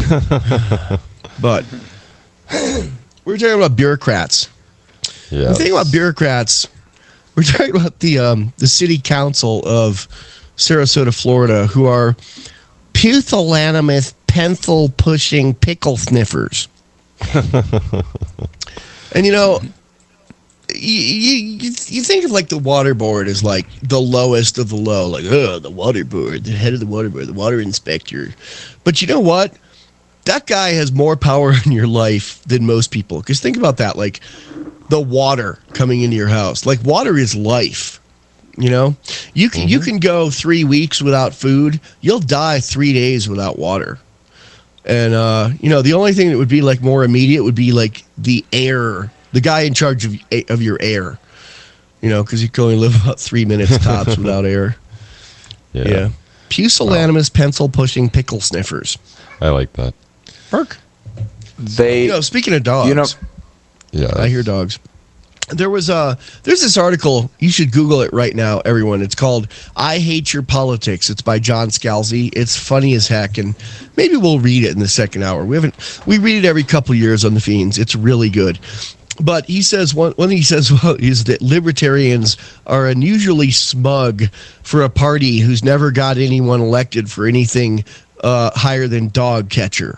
S1: But we're talking about bureaucrats.
S3: Yeah.
S1: The thing about bureaucrats, we're talking about the um, the city council of Sarasota, Florida, who are pusillanimous, pencil pushing pickle sniffers. And you know, you, you you think of like the water board as like the lowest of the low, like oh the water board, the head of the water board, the water inspector. But you know what? That guy has more power in your life than most people. Because think about that, like the water coming into your house. Like water is life. You know, you can mm-hmm. you can go three weeks without food. You'll die three days without water. And, uh, you know, the only thing that would be, like, more immediate would be, like, the air, the guy in charge of of your air, you know, because you can only live about three minutes tops without air. Yeah. yeah. Pusillanimous oh. pencil-pushing pickle sniffers.
S3: I like that.
S1: Burke.
S2: They,
S1: you know, speaking of dogs.
S2: You know,
S3: yeah,
S1: I hear dogs. There was a, there's this article, you should Google it right now, everyone. It's called I Hate Your Politics. It's by John Scalzi. It's funny as heck, and maybe we'll read it in the second hour. We haven't, we read it every couple of years on the Fiends. It's really good. But he says, one, one thing he says well, is that libertarians are unusually smug for a party who's never got anyone elected for anything uh, higher than dog catcher.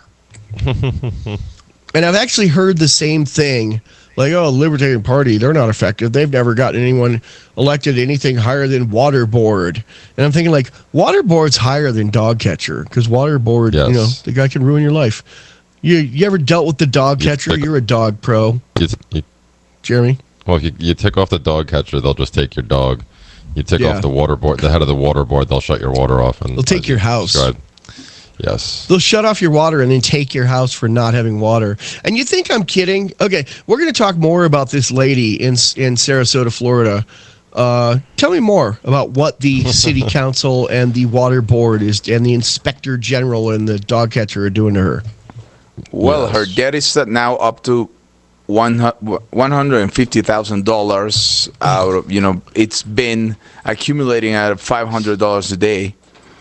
S1: And I've actually heard the same thing. Like, oh, the Libertarian Party, they're not effective. They've never gotten anyone elected anything higher than water board. And I'm thinking, like, water board's higher than dog catcher because water board, yes. you know, the guy can ruin your life. You you ever dealt with the dog
S3: you
S1: catcher?
S3: Tick,
S1: You're a dog pro.
S3: You, you,
S1: Jeremy?
S3: Well, if you, you tick off the dog catcher, they'll just take your dog. You tick yeah. off the water board, the head of the water board, they'll shut your water off. And
S1: they'll take your house.
S3: Described. Yes.
S1: They'll shut off your water and then take your house for not having water. And you think I'm kidding? Okay, we're going to talk more about this lady in in Sarasota, Florida. Uh, tell me more about what the city council and the water board is, and the inspector general and the dog catcher are doing to her.
S2: Well,
S3: yes.
S2: her debt is now up to one hundred fifty thousand dollars. Out of, you know, it's been accumulating at five hundred dollars a day.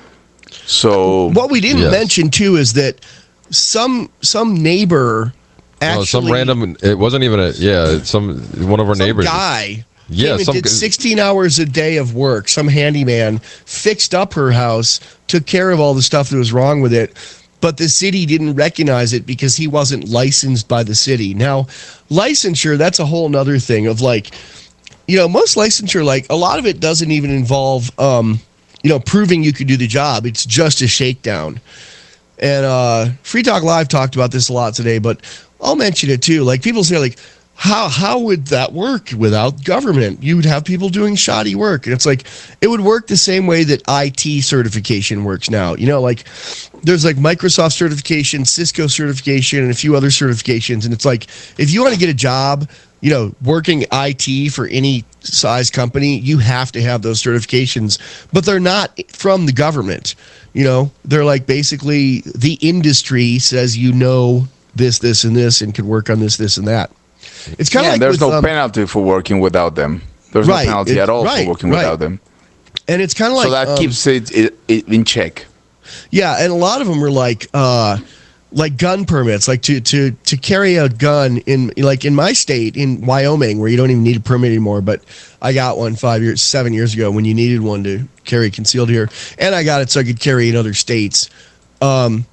S2: So
S1: what we didn't
S3: yes.
S1: mention too is that some some neighbor actually
S3: oh, some random it wasn't even a yeah it's some one of our
S1: some
S3: neighbors
S1: guy
S3: yeah
S1: came
S3: some
S1: and did sixteen hours a day of work. Some handyman fixed up her house, took care of all the stuff that was wrong with it, but the city didn't recognize it because he wasn't licensed by the city. Now, licensure, that's a whole nother thing of like, you know, most licensure, like a lot of it doesn't even involve um you know, proving you could do the job. It's just a shakedown. And uh, Free Talk Live talked about this a lot today, but I'll mention it too. Like people say, like, how how would that work without government? You would have people doing shoddy work. And it's like, it would work the same way that I T certification works now. You know, like there's like Microsoft certification, Cisco certification, and a few other certifications. And it's like, if you want to get a job, you know, working I T for any size company, you have to have those certifications, but they're not from the government. You know, they're like basically the industry says, you know, this, this, and this, and can work on this, this, and that. It's kind of
S2: yeah,
S1: like
S2: there's
S1: with,
S2: no
S1: um,
S2: penalty for working without them. There's
S1: right,
S2: no penalty
S1: it,
S2: at all
S1: right,
S2: for working
S1: right.
S2: without them.
S1: And it's kind of like
S2: so that
S1: um,
S2: keeps it, it, it in check.
S1: Yeah, and a lot of them are like uh, like gun permits, like to to to carry a gun in like in my state in Wyoming, where you don't even need a permit anymore. But I got one five years, seven years ago when you needed one to carry concealed here, and I got it so I could carry in other states. Um,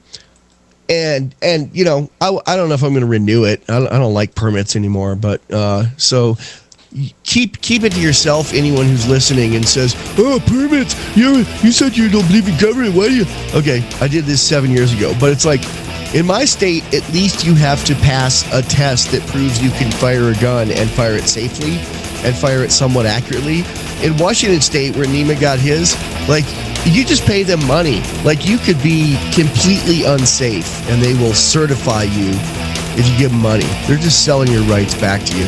S1: and and you know, I, I don't know if I'm going to renew it. I don't, I don't like permits anymore. But uh, so. Keep keep it to yourself, anyone who's listening and says, oh, permits, you you said you don't believe in government, why do you? Okay, I did this seven years ago, but it's like, in my state, at least you have to pass a test that proves you can fire a gun and fire it safely and fire it somewhat accurately. In Washington State, where Nima got his, like, you just pay them money. Like, you could be completely unsafe, and they will certify you if you give them money. They're just selling your rights back to you.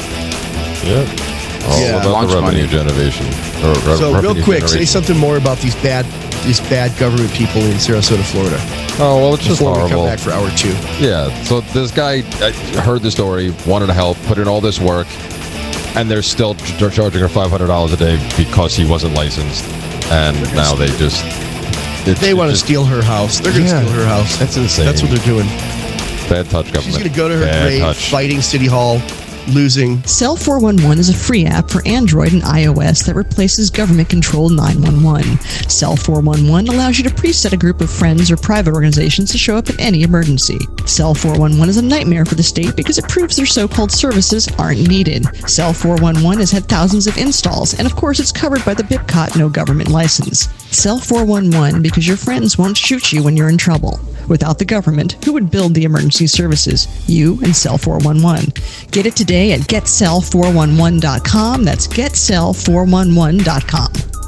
S3: Yeah. All
S1: yeah.
S3: about
S2: Launch
S3: the revenue
S2: money.
S3: generation. Or re-
S1: so
S3: revenue
S1: real quick,
S3: generation.
S1: say something more about these bad these bad government people in Sarasota, Florida.
S3: Oh, well, it's just
S1: Before
S3: horrible.
S1: we come back for hour two.
S3: Yeah, so this guy I heard the story, wanted to help, put in all this work, and they're still ch- charging her five hundred dollars a day because he wasn't licensed. And now they just... It's,
S1: They want to
S3: just,
S1: steal her house. They're going to
S3: Yeah.
S1: steal her house.
S3: That's insane.
S1: That's what they're doing.
S3: Bad touch government.
S1: She's going to go to her
S3: Bad
S1: grave
S3: touch.
S1: fighting City Hall. losing.
S6: Cell four one one is a free app for Android and iOS that replaces government-controlled nine one one. Cell four one one allows you to preset a group of friends or private organizations to show up in any emergency. Cell four one one is a nightmare for the state because it proves their so-called services aren't needed. Cell four one one has had thousands of installs, and of course it's covered by the BIPCOT no government license. Cell four one one because your friends won't shoot you when you're in trouble. Without the government, who would build the emergency services? You and Cell four one one. Get it today at get cell four one one dot com. That's get cell four one one dot com.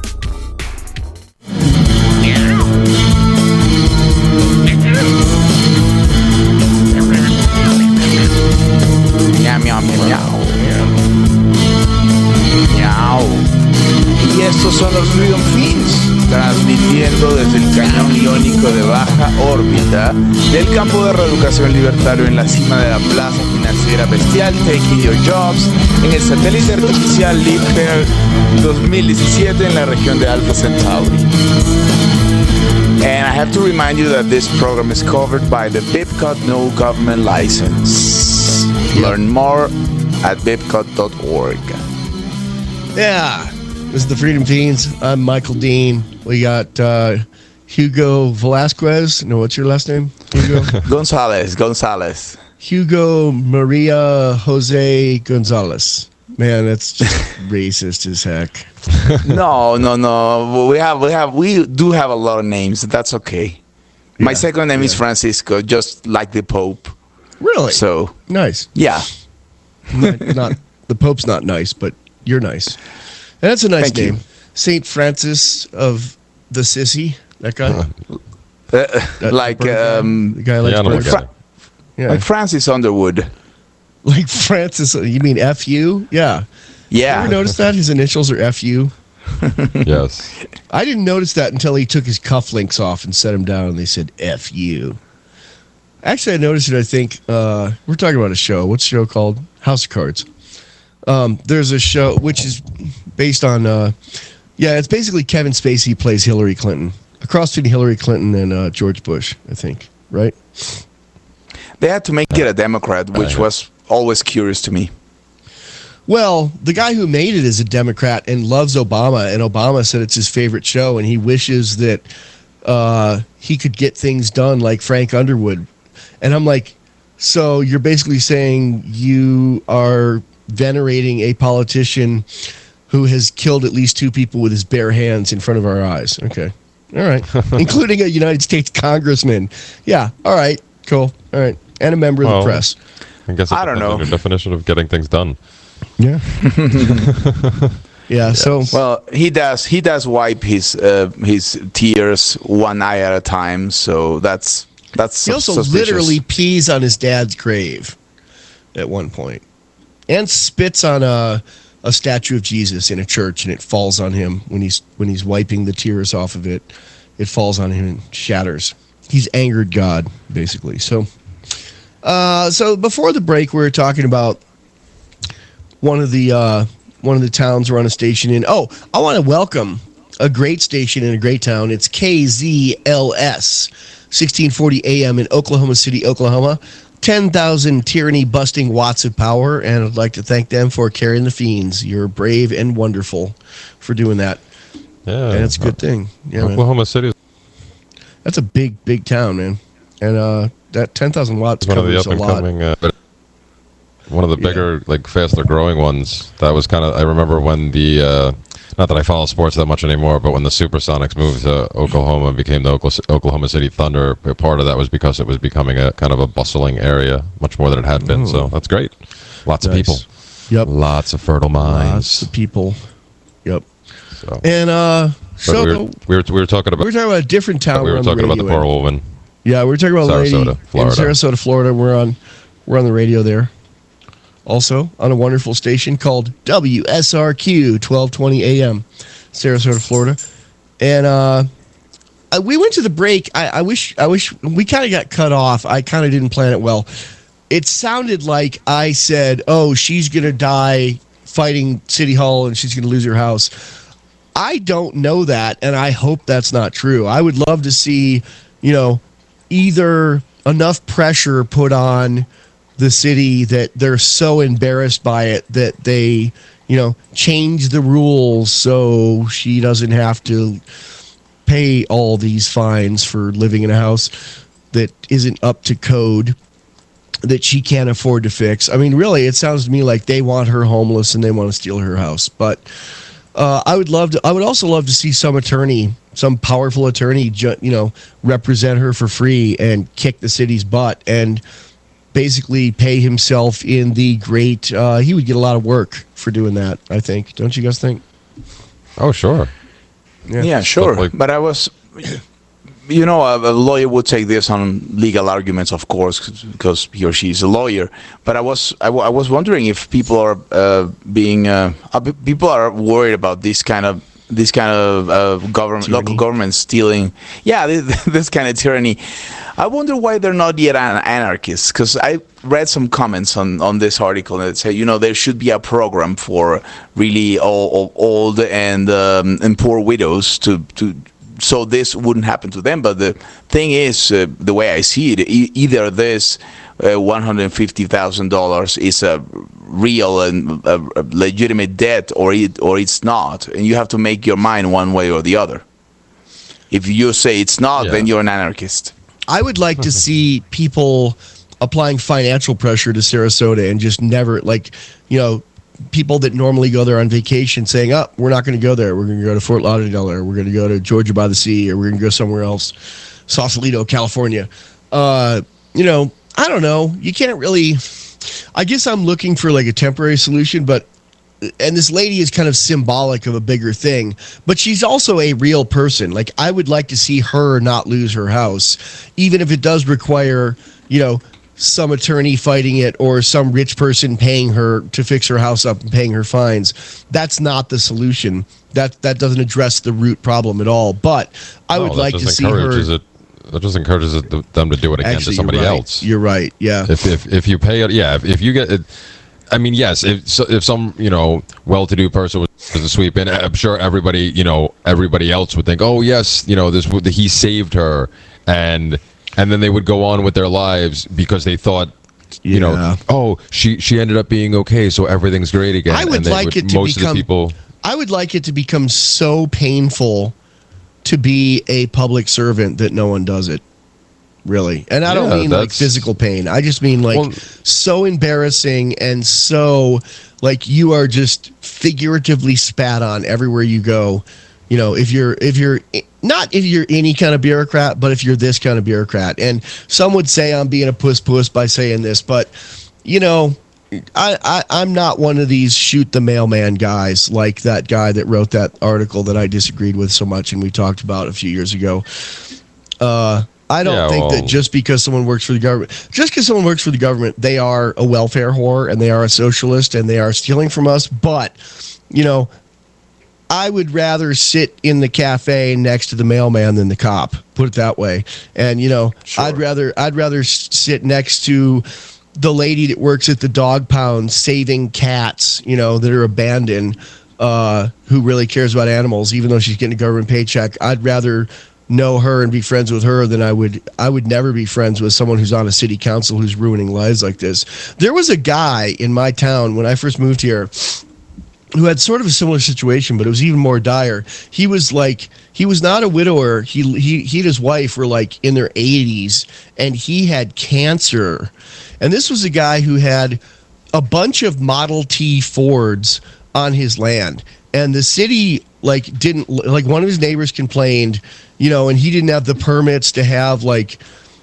S2: Miau, miau, miau. Miau. Y estos son los Freedom Fins, transmitiendo desde el cañón iónico de baja órbita del campo de reeducación libertario en la cima de la plaza financiera bestial Taking Your Jobs en el satélite artificial LibPair dos mil diecisiete en la región de Alpha Centauri. And I have to remind you that this program is covered by the BIPCOT no government license. Learn more at bipcot dot org.
S1: Yeah. This is the Freedom Fiends. I'm Michael Dean. We got uh, Hugo Velasquez. No, what's your last name? Hugo
S2: Gonzalez. Gonzalez.
S1: Hugo Maria Jose Gonzalez. Man, that's just racist as heck.
S2: No, no, no. We have, we have, we do have a lot of names. That's okay. Yeah, My second name yeah. is Francisco, just like the Pope.
S1: Really?
S2: So
S1: nice.
S2: Yeah.
S1: not, not the Pope's not nice, but you're nice. And that's a nice
S2: Thank
S1: name.
S2: you.
S1: Saint Francis of the Sissy. That guy?
S2: Uh, that like um,
S1: the guy like,
S3: yeah, like,
S2: Fra-
S1: yeah.
S2: like Francis Underwood.
S1: Like Francis, you mean F U? Yeah.
S2: Yeah.
S1: You ever notice that? His initials are F U?
S3: Yes.
S1: I didn't notice that until he took his cufflinks off and set them down and they said F U. Actually, I noticed it, I think. Uh, we're talking about a show. What's the show called? House of Cards. Um, there's a show which is based on, uh, yeah, it's basically Kevin Spacey plays Hillary Clinton. A cross between Hillary Clinton and uh, George Bush, I think. Right?
S2: They had to make it a Democrat, which was always curious to me.
S1: Well, the guy who made it is a Democrat and loves Obama, and Obama said it's his favorite show, and he wishes that uh, he could get things done like Frank Underwood. And I'm like, so you're basically saying you are venerating a politician who has killed at least two people with his bare hands in front of our eyes. Okay. All right. Including a United States congressman. Yeah. All right. Cool. All right. And a member
S3: well,
S1: of the press.
S3: I guess
S2: I don't know.
S3: Your definition of getting things done.
S1: Yeah. Yeah, so
S2: well, he does. He does wipe his uh, his tears one eye at a time. So that's that's.
S1: He also
S2: suspicious.
S1: literally pees on his dad's grave at one point, and spits on a a statue of Jesus in a church, and it falls on him when he's when he's wiping the tears off of it. It falls on him and shatters. He's angered God, basically. So, uh, so before the break, we were talking about one of the. Uh, one of the towns we're on a station in. Oh, I want to welcome a great station in a great town. It's K Z L S, sixteen forty A M in Oklahoma City, Oklahoma. ten thousand tyranny-busting watts of power, and I'd like to thank them for carrying the fiends. You're brave and wonderful for doing that.
S3: Yeah.
S1: And it's a good thing. Yeah,
S3: Oklahoma
S1: man.
S3: City.
S1: That's a big, big town, man. And uh, that ten thousand watts
S3: One of the
S1: covers a lot.
S3: up-and-coming... Uh, One of the bigger, yeah. like faster growing ones. That was kind of. I remember when the, uh, not that I follow sports that much anymore, but when the Supersonics moved to Oklahoma and became the Oklahoma City Thunder, part of that was because it was becoming a kind of a bustling area, much more than it had been. Ooh. So that's great. Lots nice. of people.
S1: Yep.
S3: Lots of fertile minds.
S1: Lots of people. Yep. So. And uh, so
S3: we were, we were we were talking about
S1: we were talking about a different town.
S3: We were talking the about the poor woman.
S1: Yeah, we were talking about
S3: Sarasota,
S1: lady
S3: Florida.
S1: in Sarasota, Florida. We're on we're on the radio there. Also on a wonderful station called W S R Q, twelve twenty A M, Sarasota, Florida. And uh, I, we went to the break. I, I wish I wish we kind of got cut off. I kind of didn't plan it well. It sounded like I said, oh, she's going to die fighting City Hall and she's going to lose her house. I don't know that, and I hope that's not true. I would love to see, you know, either enough pressure put on the city that they're so embarrassed by it that they, you know, change the rules so she doesn't have to pay all these fines for living in a house that isn't up to code, that she can't afford to fix. I mean, really, it sounds to me like they want her homeless and they want to steal her house. But uh, I would love to. I would also love to see some attorney, some powerful attorney, ju- you know, represent her for free and kick the city's butt and basically pay himself in the great. Uh, he would get a lot of work for doing that, I think. Don't you guys think?
S3: Oh, sure.
S2: Yeah, yeah sure. Like- but I was. You know, a, a lawyer would take this on legal arguments, of course, because he or she is a lawyer. But I was, I, w- I was wondering if people are uh, being, uh, people are worried about this kind of, this kind of uh, government, tyranny. Local government stealing. Yeah, this, this kind of tyranny. I wonder why they're not yet an- anarchists. Because I read some comments on, on this article that say, you know, there should be a program for really old, old and um, and poor widows to to. So this wouldn't happen to them. But the thing is, uh, the way I see it, e- either this uh, one hundred fifty thousand dollars is a real and a, a legitimate debt, or it or it's not, and you have to make your mind one way or the other. If you say it's not, yeah. then you're an anarchist.
S1: I would like to see people applying financial pressure to Sarasota and just never, like, you know, people that normally go there on vacation saying, oh, we're not going to go there. We're going to go to Fort Lauderdale, or we're going to go to Georgia by the Sea, or we're going to go somewhere else, Sausalito, California. Uh, you know, I don't know. You can't really, I guess I'm looking for like a temporary solution, but, and this lady is kind of symbolic of a bigger thing, but she's also a real person. Like, I would like to see her not lose her house, even if it does require, you know, some attorney fighting it or some rich person paying her to fix her house up and paying her fines. That's not the solution. That that doesn't address the root problem at all. But I
S3: no,
S1: would like to see her.
S3: It, that just encourages it, them to do it again
S1: Actually,
S3: to somebody
S1: you're right.
S3: else.
S1: You're right. Yeah.
S3: If if if you pay it, yeah. If, if you get it, I mean, yes. If so, if some you know well-to-do person was to sweep in, I'm sure everybody you know everybody else would think, oh yes, you know this he saved her, and. And then they would go on with their lives because they thought, you yeah. know, oh, she she ended up being okay, so everything's great again.
S1: I would
S3: and
S1: like
S3: would,
S1: it to
S3: most
S1: become.
S3: Of the people,
S1: I would like it to become so painful to be a public servant that no one does it. Really, and I don't yeah, mean like physical pain. I just mean like well, so embarrassing and so like you are just figuratively spat on everywhere you go. You know, if you're if you're not if you're any kind of bureaucrat, but if you're this kind of bureaucrat, and some would say I'm being a puss puss by saying this, but you know, I, I I'm not one of these shoot the mailman guys like that guy that wrote that article that I disagreed with so much and we talked about a few years ago. Uh, I don't yeah, think well, that just because someone works for the government, just because someone works for the government, they are a welfare whore and they are a socialist and they are stealing from us. But you know. I would rather sit in the cafe next to the mailman than the cop. Put it that way. And you know, sure. I'd rather I'd rather sit next to the lady that works at the dog pound saving cats, you know, that are abandoned, uh, who really cares about animals, even though she's getting a government paycheck. I'd rather know her and be friends with her than I would I would never be friends with someone who's on a city council who's ruining lives like this. There was a guy in my town when I first moved here who had sort of a similar situation, but it was even more dire. He was like, he was not a widower. He he he and his wife were like in their eighties, and he had cancer. And this was a guy who had a bunch of Model T Fords on his land, and the city like didn't like one of his neighbors complained, you know, and he didn't have the permits to have like.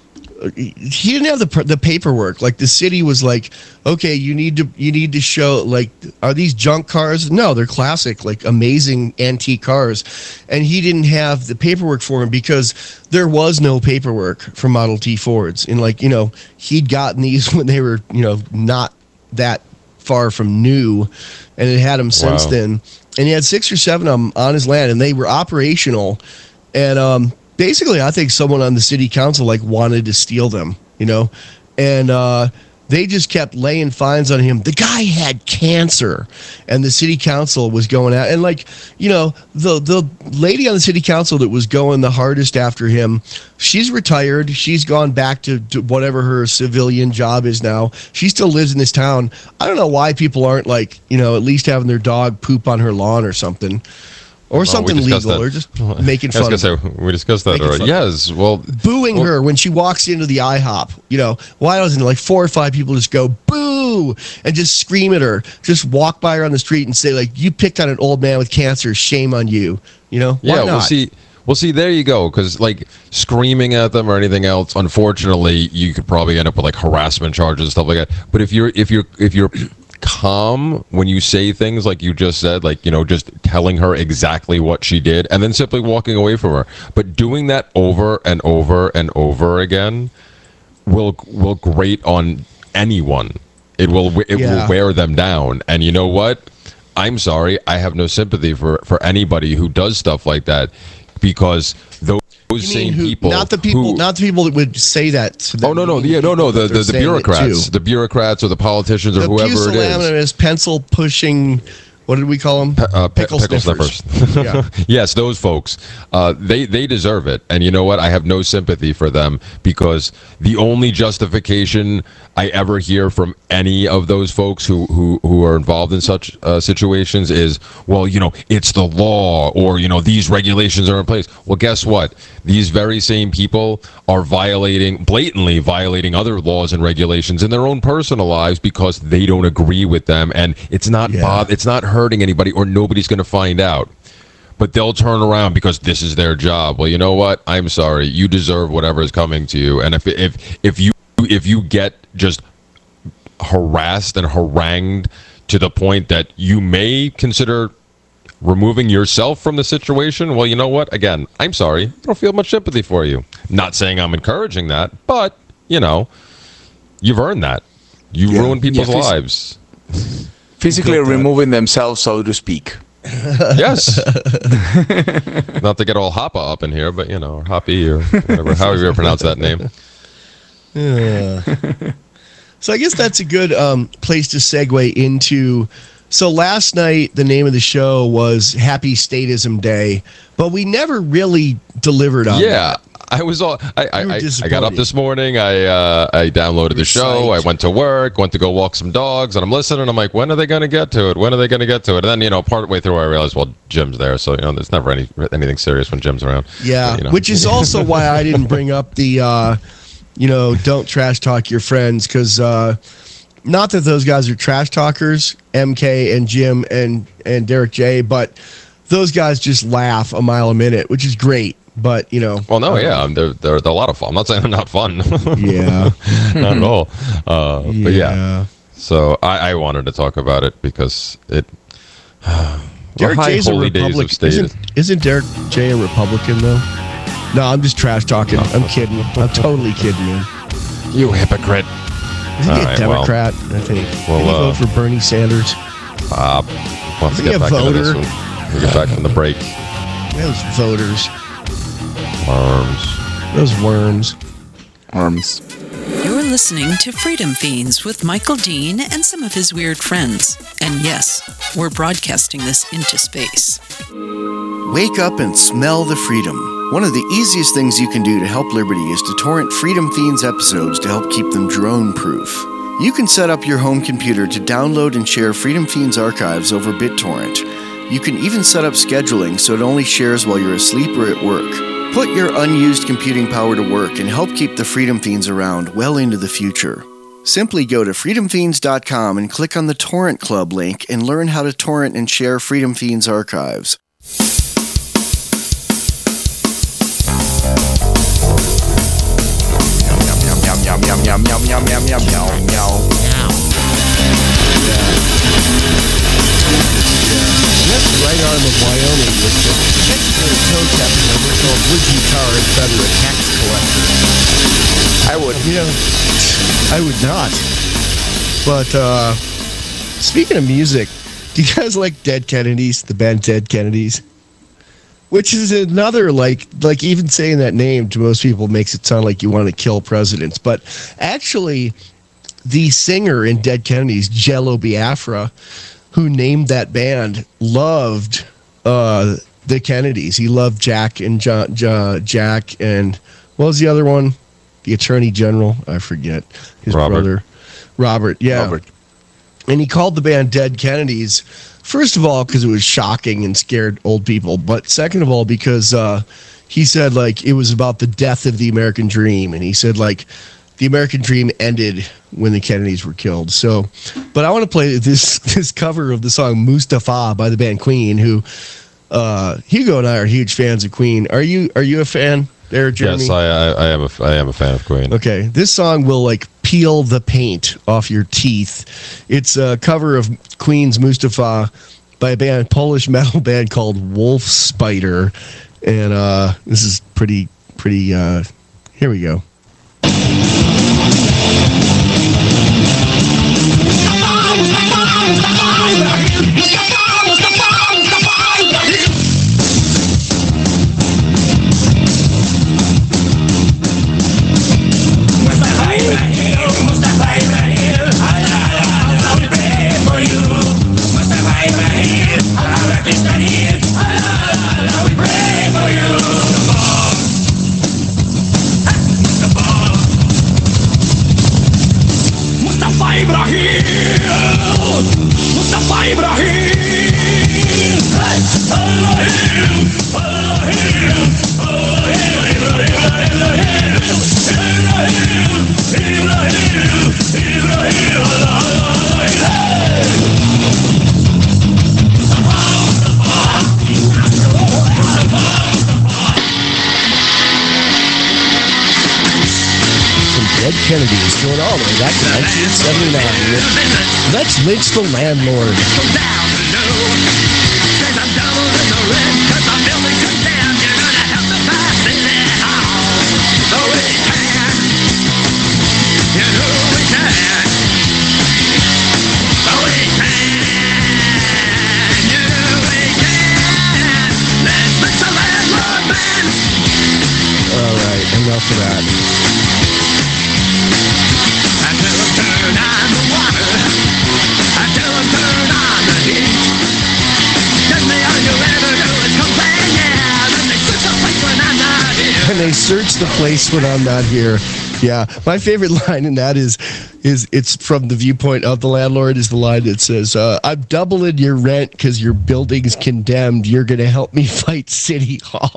S1: He didn't have the the paperwork. Like the city was like, okay, you need to you need to show like, are these junk cars? No, they're classic, like amazing antique cars. And he didn't have the paperwork for him because there was no paperwork for Model T Fords. And like, you know, he'd gotten these when they were, you know, not that far from new, and it had them since wow. then. And he had six or seven of them on his land, and they were operational. And um. Basically, I think someone on the city council like wanted to steal them, you know, and uh, they just kept laying fines on him. The guy had cancer, and the city council was going out. And, like, you know, the the lady on the city council that was going the hardest after him, she's retired. She's gone back to, to whatever her civilian job is now. She still lives in this town. I don't know why people aren't, like, you know, at least having their dog poop on her lawn or something. Or
S3: Oh,
S1: something
S3: we discussed
S1: legal,
S3: that.
S1: or just making
S3: I was
S1: fun
S3: gonna
S1: of her.
S3: say, we discussed that
S1: Making
S3: already.
S1: fun.
S3: Yes, well,
S1: Booing
S3: well,
S1: her when she walks into the IHOP. You know, why doesn't like four or five people just go boo and just scream at her? Just walk by her on the street and say, like, you picked on an old man with cancer. Shame on you. You know? Why
S3: Yeah,
S1: not?
S3: we'll see. Well, see, there you go. Because like screaming at them or anything else, unfortunately, you could probably end up with like harassment charges and stuff like that. But if you're if you're if you're calm when you say things like you just said, like, you know, just telling her exactly what she did and then simply walking away from her, but doing that over and over and over again will will grate on anyone. It will it
S1: Yeah.
S3: will wear them down. And you know what? I'm sorry, I have no sympathy for for anybody who does stuff like that, because those
S1: You mean
S3: same
S1: who-
S3: people,
S1: not the people,
S3: who,
S1: not the people that would say that. To them.
S3: oh no no
S1: You mean
S3: yeah no no
S1: people
S3: the
S1: that
S3: the,
S1: are
S3: the
S1: saying it
S3: bureaucrats
S1: too.
S3: the bureaucrats or the politicians or
S1: The
S3: whoever it is.
S1: pusillanimous, pencil pushing. What did we call them?
S3: Uh, pe-
S1: pickle,
S3: pickle
S1: sniffers.
S3: sniffers.
S1: Yeah.
S3: Yes, those folks. Uh, they they deserve it, and you know what? I have no sympathy for them, because the only justification I ever hear from any of those folks who who, who are involved in such uh, situations is, well, you know, it's the law, or you know, these regulations are in place. Well, guess what? These very same people are violating, blatantly violating other laws and regulations in their own personal lives because they don't agree with them, and it's not
S1: Yeah.
S3: both, it's not hurting anybody, or nobody's going to find out. But they'll turn around because this is their job. Well, you know what? I'm sorry. You deserve whatever is coming to you. And if if if you if you get just harassed and harangued to the point that you may consider removing yourself from the situation, well, you know what? Again, I'm sorry. I don't feel much sympathy for you. Not saying I'm encouraging that, but you know, you've earned that. You
S2: Yeah.
S3: ruin people's
S2: Yeah, phys-
S3: lives.
S2: Physically removing themselves, so to speak.
S3: Yes. Not to get all Hoppa up in here, but you know, or Hoppy, or whatever, however you pronounce that name.
S1: Yeah. So I guess that's a good um, place to segue into. So last night, the name of the show was Happy Statism Day, but we never really delivered on
S3: Yeah.
S1: that.
S3: I was all. I I,
S1: You were
S3: I, I got up
S1: disappointed.
S3: this morning. I uh, I downloaded the show. I
S1: Recite.
S3: went to work. Went to go walk some dogs, and I'm listening. I'm like, when are they going to get to it? When are they going to get to it? And then, you know, partway through, I realized, well, Jim's there, so you know, there's never any anything serious when Jim's around.
S1: Yeah,
S3: But, you know.
S1: which is also why I didn't bring up the, uh, you know, don't trash talk your friends, because uh, not that those guys are trash talkers, M K and Jim and and Derek J, but those guys just laugh a mile a minute, which is great. But you know,
S3: Well, no,
S1: uh,
S3: yeah, um, they're, they're they're a lot of fun. I'm not saying they're not fun.
S1: yeah,
S3: Not at all. Uh, But yeah,
S1: yeah.
S3: so I, I wanted to talk about it because it.
S1: Derek
S3: the high
S1: J's a
S3: holy days of
S1: Republican.
S3: state.
S1: Isn't, isn't Derek J a Republican though? No, I'm just trash talking. I'm kidding. I'm totally kidding, man.
S3: You hypocrite.
S1: Isn't he
S3: All
S1: a
S3: right, well,
S1: Democrat? I think.
S3: well,
S1: Did he
S3: uh,
S1: vote for Bernie Sanders?
S3: Uh, let's
S1: Isn't he
S3: get
S1: a
S3: back into this
S1: voter?
S3: one. We get back from the break.
S1: Those voters.
S3: Arms.
S1: Those worms.
S2: Arms.
S10: You're listening to Freedom Fiends with Michael Dean and some of his weird friends. And yes, we're broadcasting this into space.
S4: Wake up and smell the freedom. One of the easiest things you can do to help Liberty is to torrent Freedom Fiends episodes to help keep them drone-proof. You can set up your home computer to download and share Freedom Fiends archives over BitTorrent. You can even set up scheduling so it only shares while you're asleep or at work. Put your unused computing power to work and help keep the Freedom Fiends around well into the future. Simply go to freedom fiends dot com and click on the Torrent Club link and learn how to torrent and share Freedom Fiends archives.
S2: Yum, yum, yum, yum, yum, yum, yum, yum, yum, yum.
S1: That's the right arm of Wyoming with the Texas toe tapping over called Would You Tar and Feather a tax collector.
S2: I would.
S1: You know, I would not. But uh, speaking of music, do you guys like Dead Kennedys, the band Dead Kennedys? Which is another, like, like even saying that name to most people makes it sound like you want to kill presidents. But actually, the singer in Dead Kennedys, Jello Biafra, who named that band, loved uh, the Kennedys. He loved Jack and John, John, Jack and what was the other one? The Attorney General. I forget his
S3: Robert.
S1: brother, Robert. Yeah,
S2: Robert.
S1: And he called the band Dead Kennedys. First of all, because it was shocking and scared old people, but second of all, because uh, he said like it was about the death of the American dream, and he said like the American dream ended when the Kennedys were killed. So, but I want to play this this cover of the song Mustafa by the band Queen, who uh, Hugo and I are huge fans of Queen. Are you Are you a fan there, Jeremy?
S3: Yes, I, I, I am a I am a fan of Queen.
S1: Okay, this song will like peel the paint off your teeth. It's a cover of Queen's Mustafa by a band, Polish metal band called Wolf Spider, and uh, this is pretty pretty. Uh, here we go. Dead Kennedys going all the way back to nineteen seventy-nine. Let's Lynch the Landlord. All right, enough of that. And they search the place when I'm not here. Yeah, my favorite line in that is, is it's from the viewpoint of the landlord. Is the line that says, uh, "I'm doubling your rent because your building's condemned. You're going to help me fight City Hall."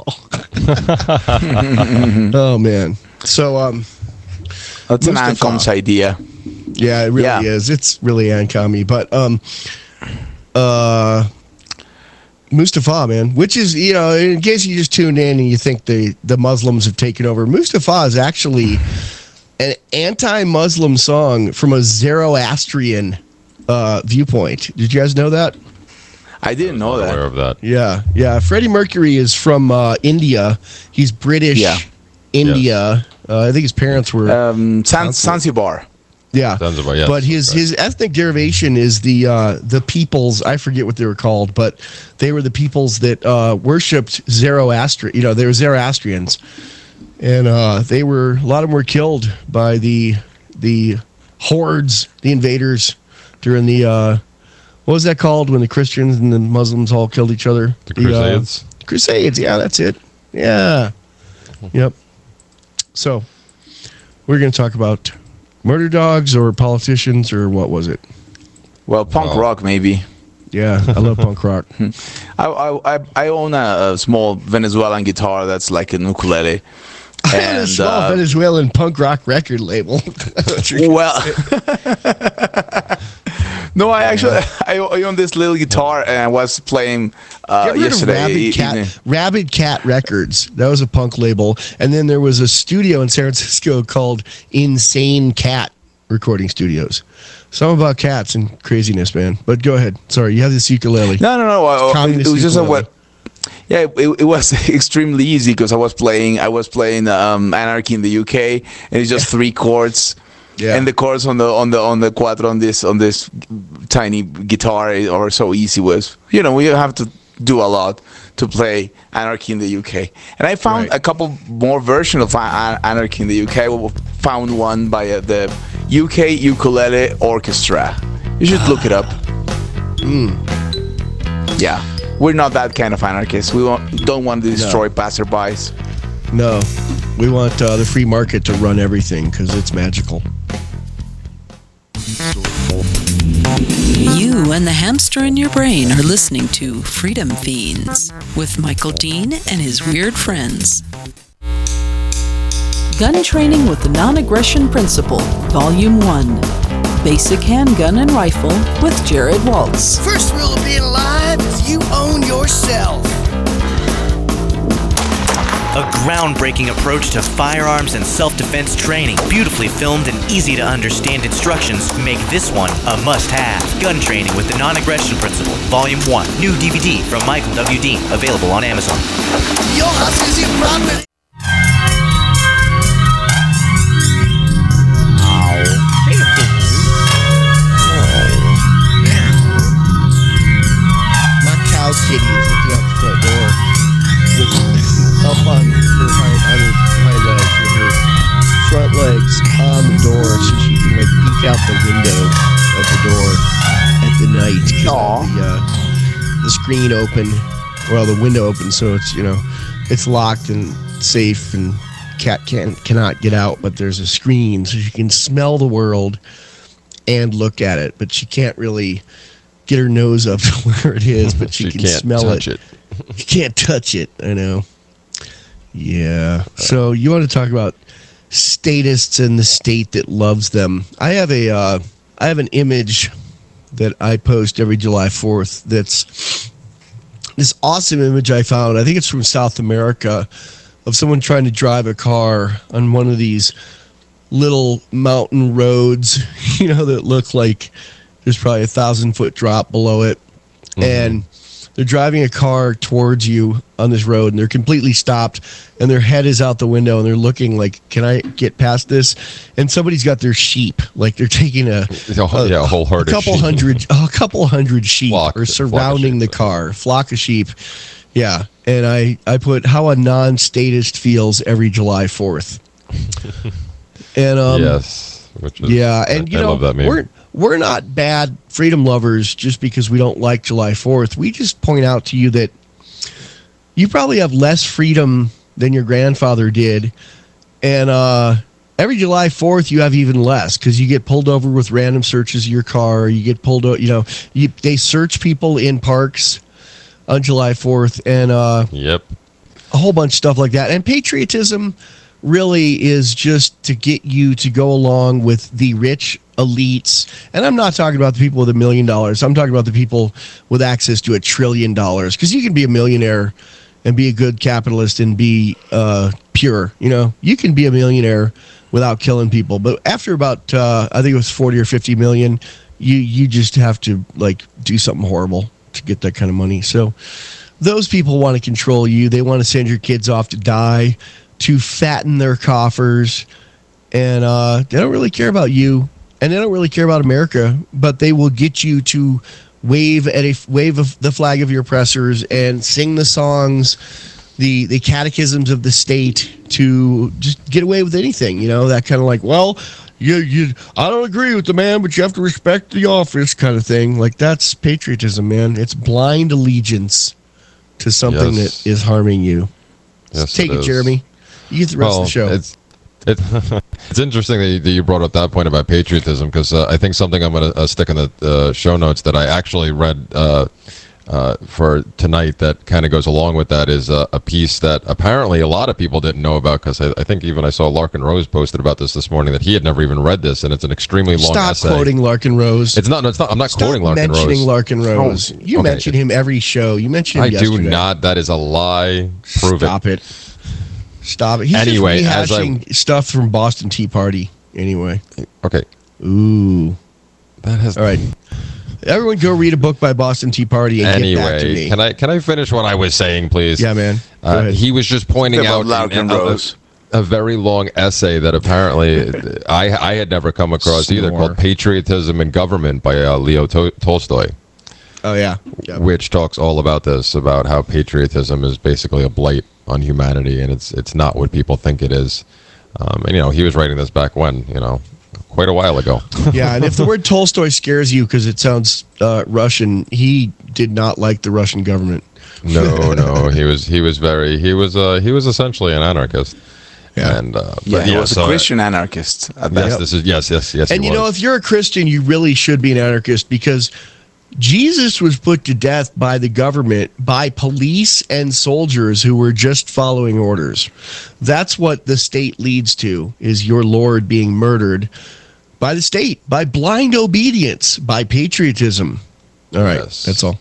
S1: Oh man, so um,
S2: that's an Ancom's idea.
S1: Yeah, it really
S2: Yeah.
S1: is. It's really Ancom-y, but um, uh. Mustafa, man, which is, you know, in case you just tuned in and you think the, the Muslims have taken over, Mustafa is actually an anti-Muslim song from a Zoroastrian uh, viewpoint. Did you guys know that?
S2: I didn't know that.
S3: Aware of that.
S1: Yeah, yeah. Freddie Mercury is from uh, India. He's British,
S2: Yeah.
S1: India. Uh, I think his parents were...
S2: Um, San- Zanzibar.
S1: Yeah,
S3: Zanzibar, yes,
S1: but his
S3: right.
S1: his ethnic derivation is the uh, the peoples. I forget what they were called, but they were the peoples that uh, worshipped Zoroaster. You know, they were Zoroastrians, and uh, they were a lot of them were killed by the the hordes, the invaders during the uh, what was that called when the Christians and the Muslims all killed each other?
S3: The Crusades.
S1: Uh, Crusades. Yeah, that's it. Yeah. Yep. So we're going to talk about murder dogs or politicians or what was it?
S2: Well, punk
S3: Oh.
S2: rock maybe.
S1: Yeah, I love punk rock.
S2: I I I- I own a, a small Venezuelan guitar that's like an ukulele.
S1: I had a
S2: And,
S1: small
S2: uh,
S1: Venezuelan punk rock record label.
S2: Well, no, I actually I, I own this little guitar and I was playing uh,
S1: Get rid of
S2: yesterday.
S1: Rabid
S2: evening.
S1: Cat, Rabid Cat Records. That was a punk label. And then there was a studio in San Francisco called Insane Cat Recording Studios. Something about cats and craziness, man. But go ahead. Sorry, you have this ukulele.
S2: No, no, no. I-
S1: Communist
S2: it was just a
S1: ukulele.
S2: what. Yeah, it, it was extremely easy because I was playing. I was playing um, Anarchy in the U K, and it's just three chords.
S1: Yeah.
S2: And the chords on the on the on the quattro on this on this tiny guitar are so easy with. You know, we have to do a lot to play Anarchy in the U K. And I found
S1: Right.
S2: a couple more versions of An- Anarchy in the U K. We found one by uh, the U K Ukulele Orchestra. You should look it up.
S1: Mm.
S2: Yeah, we're not that kind of anarchists. We want, don't want to destroy no. passerbys.
S1: No, we want uh, the free market to run everything because it's magical.
S10: You and the hamster in your brain are listening to Freedom Fiends with Michael Dean and his weird friends. Gun Training with the Non-Aggression Principle, Volume one. Basic Handgun and Rifle with Jared Waltz.
S4: First rule of being alive is you own yourself.
S8: A groundbreaking approach to firearms and self-defense training. Beautifully filmed and easy to understand instructions make this one a must-have. Gun Training with the Non-Aggression Principle, Volume one. New D V D from Michael W. Dean, available on Amazon.
S4: Your house is your property.
S1: Cow Kitty is looking out the front door with up on her hind, on her hind legs with her front legs on the door so she can like peek out the window of the door at the night. The, uh, the screen open, well the window open, so it's, you know, it's locked and safe and cat can cannot get out, but there's a screen so she can smell the world and look at it, but she can't really get her nose up to where it is, but she,
S3: she
S1: can
S3: can't
S1: smell
S3: touch
S1: it.
S3: it.
S1: You can't touch it. I know. Yeah. So you want to talk about statists and the state that loves them? I have a, uh, I have an image that I post every July fourth. That's this awesome image I found. I think it's from South America, of someone trying to drive a car on one of these little mountain roads, you know, that look like there's probably a thousand foot drop below it. Mm-hmm. And they're driving a car towards you on this road and they're completely stopped and their head is out the window and they're looking like, can I get past this? And somebody's got their sheep. Like they're taking a,
S3: a, yeah, a whole herd
S1: a couple
S3: of sheep.
S1: hundred, a couple hundred sheep
S3: Flock,
S1: are surrounding
S3: sheep,
S1: the car, flock of sheep. Yeah. And I, I put how a non-statist feels every July fourth. And, um,
S3: yes. Which is,
S1: yeah. And
S3: I,
S1: you
S3: I
S1: know,
S3: love that meme.
S1: we're, We're not bad freedom lovers just because we don't like July fourth. We just point out to you that you probably have less freedom than your grandfather did. And uh, every July fourth, you have even less because you get pulled over with random searches of your car. You get pulled over, you know, you, they search people in parks on July fourth and uh,
S3: yep,
S1: a whole bunch of stuff like that. And patriotism really is just to get you to go along with the rich elites. And I'm not talking about the people with a million dollars. I'm talking about the people with access to a trillion dollars. Because you can be a millionaire and be a good capitalist and be uh, pure. You know, you can be a millionaire without killing people. But after about, uh, I think it was forty or fifty million, you, you just have to like do something horrible to get that kind of money. So those people want to control you. They want to send your kids off to die, to fatten their coffers, and uh, they don't really care about you, and they don't really care about America, but they will get you to wave at a wave of the flag of your oppressors and sing the songs, the the catechisms of the state, to just get away with anything. You know, that kind of like, well, you you I don't agree with the man, but you have to respect the office kind of thing. Like, that's patriotism, man. It's blind allegiance to something
S3: Yes.
S1: that is harming you.
S3: Yes,
S1: Take it,
S3: is.
S1: Jeremy. You get the rest
S3: well,
S1: of the show.
S3: It's it, it's interesting that you, that you brought up that point about patriotism, because uh, I think something I'm going to uh, stick in the uh, show notes that I actually read uh, uh, for tonight that kind of goes along with that is uh, a piece that apparently a lot of people didn't know about, because I, I think even I saw Larkin Rose posted about this this morning, that he had never even read this, and it's an extremely long
S1: Stop
S3: essay.
S1: quoting Larkin Rose.
S3: It's not. No, it's not. I'm not
S1: Stop
S3: quoting Larkin Rose.
S1: mentioning Larkin Rose.
S3: Oh,
S1: you
S3: okay.
S1: mention him every show. You mention him
S3: I
S1: yesterday.
S3: do not. That is a lie. Prove
S1: Stop
S3: it.
S1: it. Stop it. He's
S3: Anyway,
S1: just
S3: as I-
S1: rehashing stuff from Boston Tea Party. Anyway.
S3: Okay.
S1: Ooh.
S3: That has.
S1: All right. Everyone go read a book by Boston Tea Party and get back to
S3: Anyway,
S1: me.
S3: can I can I finish what I was saying, please?
S1: Yeah, man. Go
S3: Uh,
S1: ahead.
S3: he was just pointing
S2: About
S3: out
S2: Larkin
S3: in- in a-
S2: Rose.
S3: a very long essay that apparently I I had never come across either,
S1: Snore.
S3: called "Patriotism and Government" by uh, Leo to- Tolstoy.
S1: Oh yeah. Yep.
S3: Which talks all about this, about how patriotism is basically a blight on humanity, and it's it's not what people think it is. Um, and you know, he was writing this back when, you know, quite a while ago.
S1: Yeah, and if the word Tolstoy scares you because it sounds uh, Russian, he did not like the Russian government.
S3: No, no, he was he was very he was uh, he was essentially an anarchist.
S1: Yeah.
S3: And uh,
S2: Yeah,
S3: but
S2: he
S3: yeah,
S2: was
S3: so,
S2: a Christian anarchist. At
S3: Yes,
S2: that.
S3: this is yes, yes, yes.
S1: And
S3: he
S1: you know,
S3: was.
S1: if you're a Christian, you really should be an anarchist because Jesus was put to death by the government, by police and soldiers who were just following orders. That's what the state leads to, is your Lord being murdered by the state, by blind obedience, by patriotism. All right,
S3: Yes.
S1: that's all.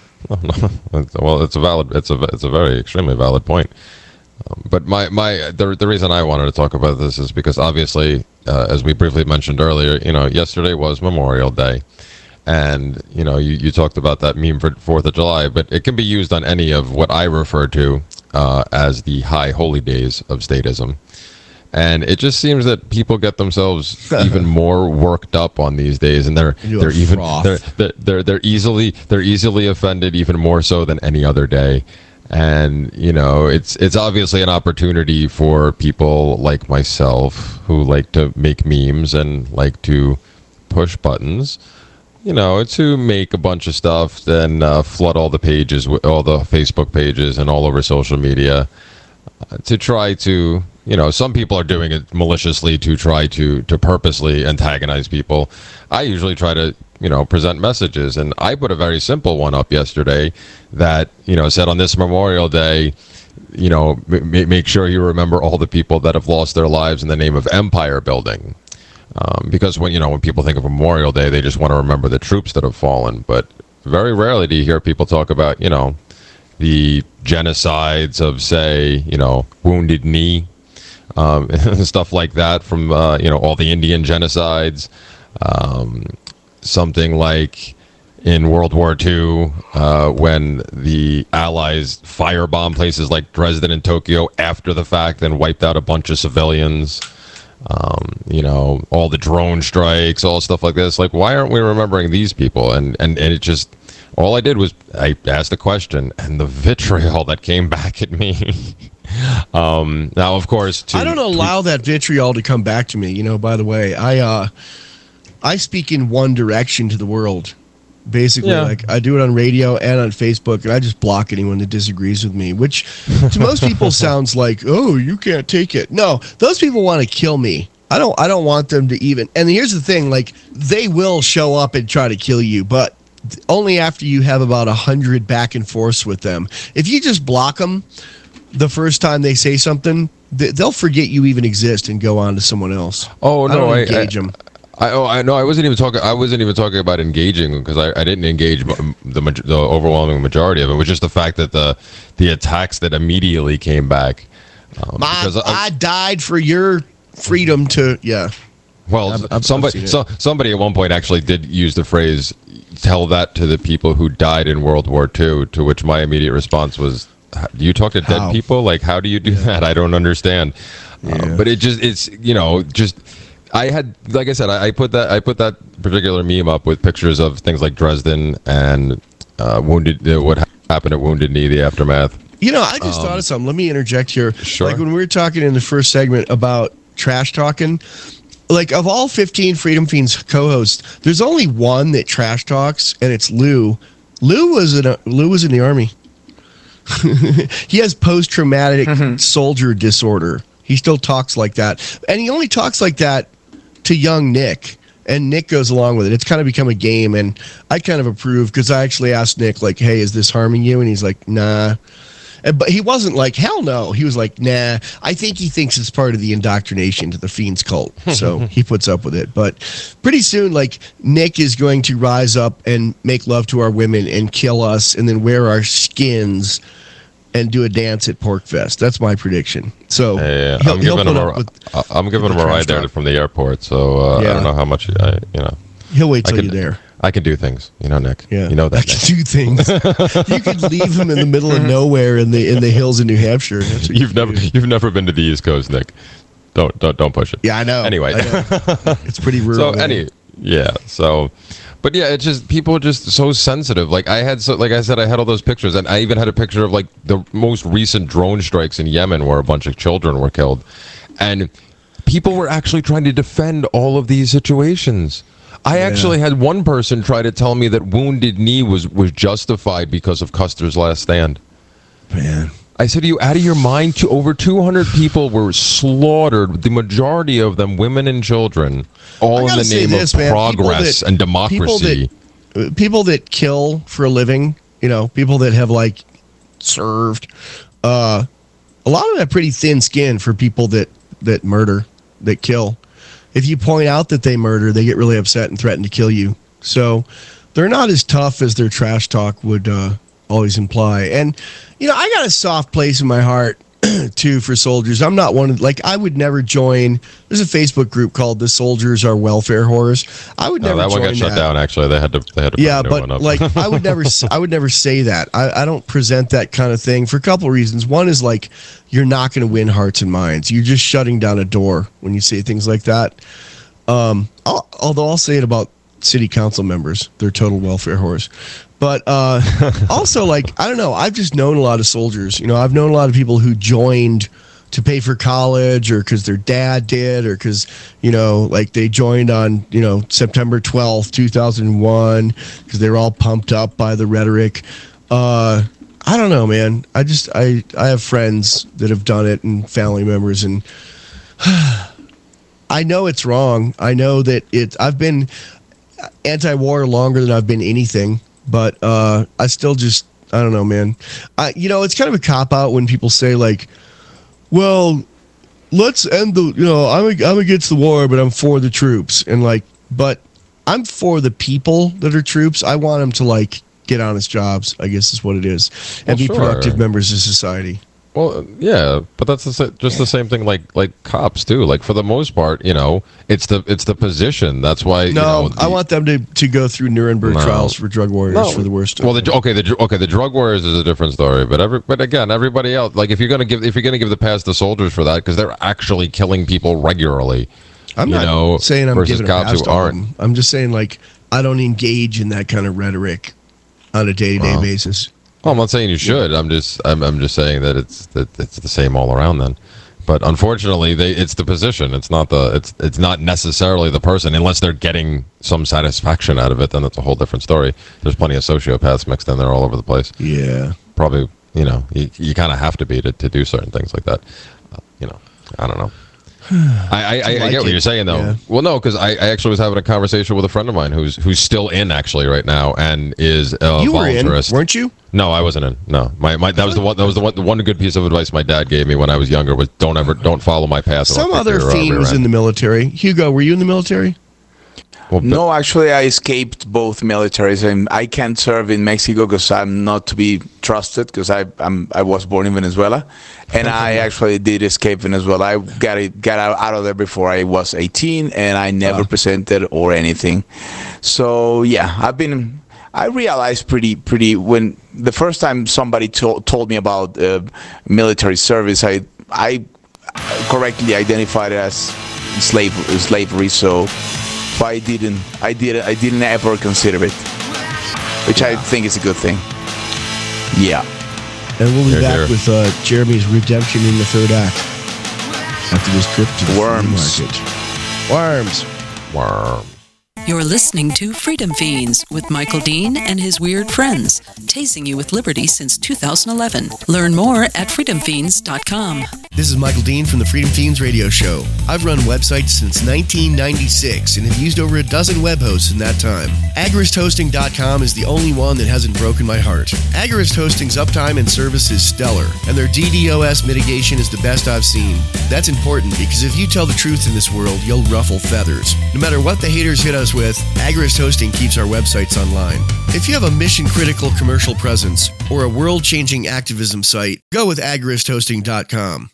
S3: Well, it's a valid, it's a, it's a very extremely valid point. Um, but my, my, the, the reason I wanted to talk about this is because obviously, uh, as we briefly mentioned earlier, you know, yesterday was Memorial Day, and you know, you, you talked about that meme for Fourth of July, but it can be used on any of what I refer to uh, as the high holy days of statism. And it just seems that people get themselves even more worked up on these days, and they're
S1: You
S3: they're
S1: have
S3: even
S1: froth.
S3: they're, they're they're they're easily they're easily offended even more so than any other day. And you know, it's it's obviously an opportunity for people like myself who like to make memes and like to push buttons, you know, to make a bunch of stuff, then uh, flood all the pages, with all the Facebook pages and all over social media, uh, to try to, you know, some people are doing it maliciously to try to to purposely antagonize people. I usually try to, you know, present messages, and I put a very simple one up yesterday that, you know, said on this Memorial Day, you know, m- make sure you remember all the people that have lost their lives in the name of empire building. Um, because when, you know, when people think of Memorial Day, they just want to remember the troops that have fallen. But very rarely do you hear people talk about, you know, the genocides of, say, you know, Wounded Knee, um, and stuff like that from, uh, you know, all the Indian genocides. Um, something like in World War Two, uh, when the Allies firebombed places like Dresden and Tokyo after the fact and wiped out a bunch of civilians. Um, you know, all the drone strikes, all stuff like this. Like, why aren't we remembering these people? And, and, and it just, all I did was I asked a question, and the vitriol that came back at me. um, now, of course, to,
S1: I don't allow that vitriol to come back to me. You know, by the way, I uh, I speak in one direction to the world. Basically,
S3: Yeah.
S1: like I do it on radio and on Facebook, and I just block anyone that disagrees with me, which to most people sounds like, oh, you can't take it. No, those people want to kill me. I don't I don't want them to even. And here's the thing, like they will show up and try to kill you, but only after you have about a hundred back and forths with them. If you just block them the first time they say something, th- they'll forget you even exist and go on to someone else.
S3: Oh
S1: I
S3: no,
S1: don't
S3: I,
S1: engage
S3: I,
S1: them.
S3: I, oh, I know. I wasn't even talking. I wasn't even talking about engaging because I, I didn't engage m- the maj- the overwhelming majority of it. It was just the fact that the the attacks that immediately came back. Um,
S1: I,
S3: because I,
S1: I died for your freedom to yeah.
S3: well,
S1: I've- I've
S3: somebody
S1: seen it.
S3: so, somebody at one point actually did use the phrase "tell that to the people who died in World War Two." To which my immediate response was, "How- "Do you talk to
S1: How?
S3: dead people? Like, how do you do that? I don't understand." Um, but it just it's you know just. I had, like I said, I, I put that I put that particular meme up with pictures of things like Dresden and uh, wounded. Uh, what happened at Wounded Knee, the aftermath.
S1: You know, I just
S3: Um,
S1: thought of something. Let me interject here.
S3: Sure.
S1: Like when we were talking in the first segment about trash talking, like of all fifteen Freedom Fiends co-hosts, there's only one that trash talks, and it's Lou. Lou was in a, Lou was in the army. He has post-traumatic soldier disorder. He still talks like that, and he only talks like that to young Nick. And Nick goes along with it. It's kind of become a game, and I kind of approve because I actually asked Nick, like, "Hey, is this harming you?" And he's like, "Nah." And, but he wasn't like, "Hell no." He was like, "Nah." I think he thinks it's part of the indoctrination to the Fiends cult, so he puts up with it. But pretty soon, like, Nick is going to rise up and make love to our women and kill us, and then wear our skins and do a dance at Pork Fest. That's my prediction. So
S3: Yeah,
S1: he'll-
S3: I'm
S1: he'll
S3: giving him
S1: put
S3: a
S1: up with-
S3: I- I'm giving him
S1: the
S3: a
S1: trash
S3: ride there
S1: talk.
S3: from the airport. So uh, I
S1: Yeah.
S3: don't know how much I you know.
S1: He'll wait
S3: I
S1: till
S3: can,
S1: you're there.
S3: I can do things, you know, Nick.
S1: Yeah,
S3: you know
S1: I
S3: that.
S1: can
S3: Nick.
S1: do things. You could leave him in the middle of nowhere in the in the hills in New Hampshire. That's what
S3: You've
S1: you
S3: never
S1: do.
S3: you've never been to the East Coast, Nick. Don't don't don't push it.
S1: Yeah, I know.
S3: Anyway,
S1: I know. It's pretty rural.
S3: so
S1: there.
S3: any yeah. So, But yeah, it's just people are just so sensitive. Like I had, so like I said, I had all those pictures, and I even had a picture of like the most recent drone strikes in Yemen, where a bunch of children were killed, and people were actually trying to defend all of these situations. I yeah. actually had one person try to tell me that Wounded Knee was was justified because of Custer's Last Stand.
S1: Man.
S3: I said, are you out of your mind? To over two hundred people were slaughtered, the majority of them women and children, all in the name this, of man. progress that, and democracy.
S1: People that, people that kill for a living, you know, people that have, like, served, uh, a lot of them have pretty thin skin for people that, that murder, that kill. If you point out that they murder, they get really upset and threaten to kill you. So they're not as tough as their trash talk would uh, always imply. And, you know, I got a soft place in my heart, too, for soldiers. I'm not one of, like, I would never join. There's a Facebook group called The Soldiers Are Welfare Whores. I would
S3: no,
S1: never
S3: that
S1: join
S3: one got
S1: that.
S3: shut down, actually. They had to, they had to
S1: yeah,
S3: put a new
S1: but,
S3: one up.
S1: like, I would never, I would never say that. I, I don't present that kind of thing for a couple of reasons. One is, like, you're not going to win hearts and minds. You're just shutting down a door when you say things like that. Um, I'll, although I'll say it about city council members, they're total welfare whores. But uh, also, like, I don't know, I've just known a lot of soldiers. You know, I've known a lot of people who joined to pay for college, or because their dad did, or because, you know, like they joined on, you know, September twelfth, two thousand one, because they were all pumped up by the rhetoric. Uh, I don't know, man. I just, I, I have friends that have done it and family members, and I know it's wrong. I know that it, I've been anti-war longer than I've been anything, but uh, I still just, I don't know, man. I, you know, it's kind of a cop-out when people say, like, well, let's end the, you know, I'm, I'm against the war, but I'm for the troops. And, like, but I'm for the people that are troops. I want them to, like, get honest jobs, I guess is what it is, and well, be sure. productive members of society.
S3: Well, yeah, but that's the, just the same thing like like cops too. Like for the most part, you know, it's the it's the position. That's why.
S1: No,
S3: you know, the,
S1: I want them to, to go through Nuremberg no, trials for drug warriors no. for the worst.
S3: Well, the, okay, the okay, the drug warriors is a different story. But every but again, everybody else, like if you're gonna give if you're gonna give the pass to soldiers for that, because they're actually killing people regularly.
S1: I'm
S3: you
S1: not
S3: know,
S1: saying I'm giving
S3: cops
S1: a pass
S3: who
S1: to
S3: aren't.
S1: them. I'm just saying, like, I don't engage in that kind of rhetoric on a day-to-day
S3: well,
S1: basis.
S3: Well, I'm not saying you should. I'm just I'm I'm just saying that it's that it's the same all around then. But unfortunately, they it's the position. It's not the it's it's not necessarily the person, unless they're getting some satisfaction out of it. Then that's a whole different story. There's plenty of sociopaths mixed in there all over the place.
S1: Yeah,
S3: probably. You know, you you kind of have to be to, to do certain things like that. Uh, you know, I don't know. I, I, I, like I get what it. you're saying though. Yeah. Well, no, because I, I actually was having a conversation with a friend of mine who's who's still in actually right now and is a
S1: you
S3: voluntarist.
S1: Were in, weren't you?
S3: No, I wasn't in. No, my, my that was the one that was the one the one good piece of advice my dad gave me when I was younger was don't ever don't follow my path.
S1: Some other fiend was in the military. Hugo, were you in the military?
S2: Well, no, actually, I escaped both militaries, and I can't serve in Mexico because I'm not to be trusted. Because I I'm I was born in Venezuela, and I actually did escape Venezuela. I got it, got out, out of there before I was eighteen, and I never wow. presented or anything. So yeah, I've been. I realized pretty pretty when the first time somebody to, told me about uh, military service, I I correctly identified it as slave slavery. So. But I didn't. I didn't. I didn't ever consider it, which yeah. I think is a good thing. Yeah.
S1: And we'll be
S3: here,
S1: back
S3: here.
S1: with uh, Jeremy's redemption in the third act after this trip to the
S2: Worms.
S1: market. Worms.
S3: Worm.
S10: You're listening to Freedom Fiends with Michael Dean and his weird friends, tasing you with liberty since two thousand eleven. Learn more at freedom fiends dot com.
S4: This is Michael Dean from the Freedom Fiends radio show. I've run websites since nineteen ninety-six and have used over a dozen web hosts in that time. Agorist Hosting dot com is the only one that hasn't broken my heart. Agorist Hosting's uptime and service is stellar, and their DDoS mitigation is the best I've seen. That's important because if you tell the truth in this world, you'll ruffle feathers. No matter what the haters hit us with, Agorist Hosting keeps our websites online. If you have a mission-critical commercial presence or a world-changing activism site, go with Agorist Hosting dot com.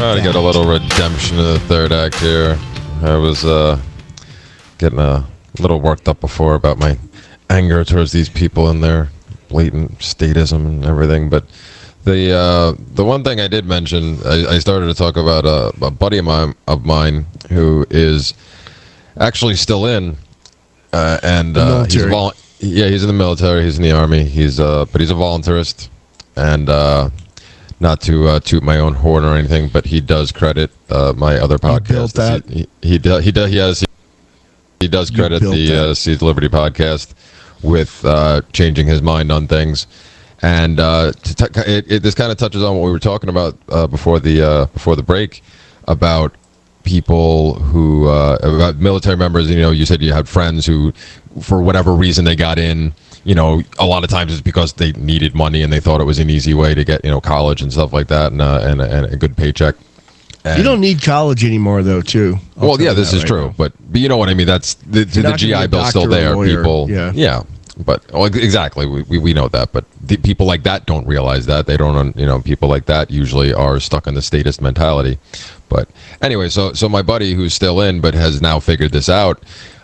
S3: Trying to get a little redemption in the third act here. I was uh, getting a little worked up before about my anger towards these people and their blatant statism and everything, but the uh, the one thing I did mention, I, I started to talk about a, a buddy of mine, of mine who is actually still in, uh, and uh, he's a vol- yeah, he's in the military, he's in the army, he's uh, but he's a voluntarist, and uh, not to uh, toot my own horn or anything, but he does credit uh, my other podcast.
S1: You built that.
S3: He he does he does he has he, he does credit the uh, Seize Liberty podcast with uh, changing his mind on things, and uh, to t- it, it, this kind of touches on what we were talking about uh, before the uh, before the break about people who uh, about military members. You know, you said you had friends who, for whatever reason, they got in. You know, a lot of times it's because they needed money and they thought it was an easy way to get, you know, college and stuff like that, and uh, and, and a good paycheck. And
S1: you don't need college anymore, though, too. I'll
S3: well, yeah, this is
S1: right
S3: true,
S1: now.
S3: but, but you know what I mean. That's the, the G I Bill's still there. People,
S1: yeah,
S3: yeah, but well, exactly, we, we we know that. But the people like that don't realize that. They don't, you know, people like that usually are stuck in the statist mentality. But anyway, so so my buddy who's still in but has now figured this out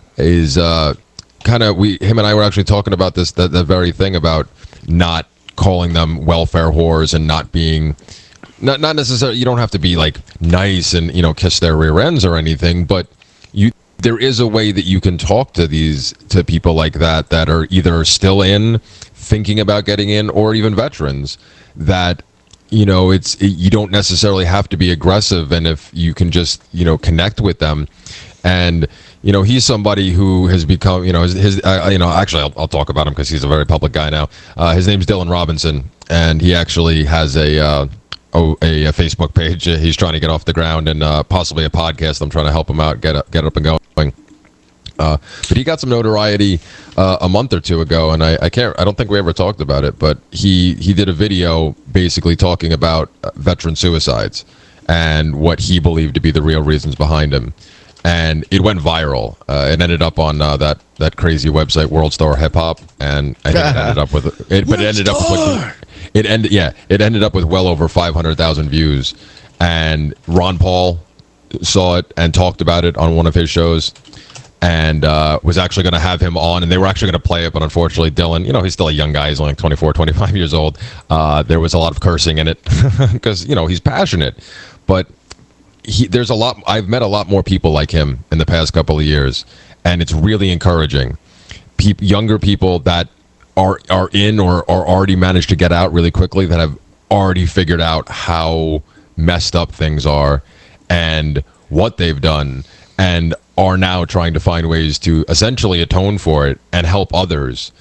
S3: is uh, kind of we him and I were actually talking about this that the very thing about not calling them welfare whores and not being. Not not necessarily. You don't have to be like nice and, you know, kiss their rear ends or anything, but you there is a way that you can talk to these to people like that that are either still in, thinking about getting in, or even veterans. That, you know, it's it, you don't necessarily have to be aggressive, and if you can just, you know, connect with them. And you know, he's somebody who has become, you know, his, his uh, you know, actually, I'll, I'll talk about him because he's a very public guy now. Uh, his name's Dylan Robinson, and he actually has a. Uh, Oh, a, a Facebook page. Uh, he's trying to get off the ground, and uh, possibly a podcast. I'm trying to help him out, get up, get up and going. Uh, but he got some notoriety uh, a month or two ago, and I, I can't. I don't think we ever talked about it. But he he did a video basically talking about uh, veteran suicides and what he believed to be the real reasons behind them. And it went viral. Uh, it ended up on uh, that that crazy website, World Star Hip Hop, and I think it ended up with it. But it ended up with like, it ended yeah, it ended up with well over five hundred thousand views. And Ron Paul saw it and talked about it on one of his shows, and uh, was actually going to have him on, and they were actually going to play it, but unfortunately, Dylan, you know, he's still a young guy. He's only like twenty-four, twenty-five years old. Uh, there was a lot of cursing in it because, you know, he's passionate, but. He, there's a lot. I've met a lot more people like him in the past couple of years, and it's really encouraging. Pe- younger people that are are in or are already managed to get out really quickly, that have already figured out how messed up things are and what they've done, and are now trying to find ways to essentially atone for it and help others.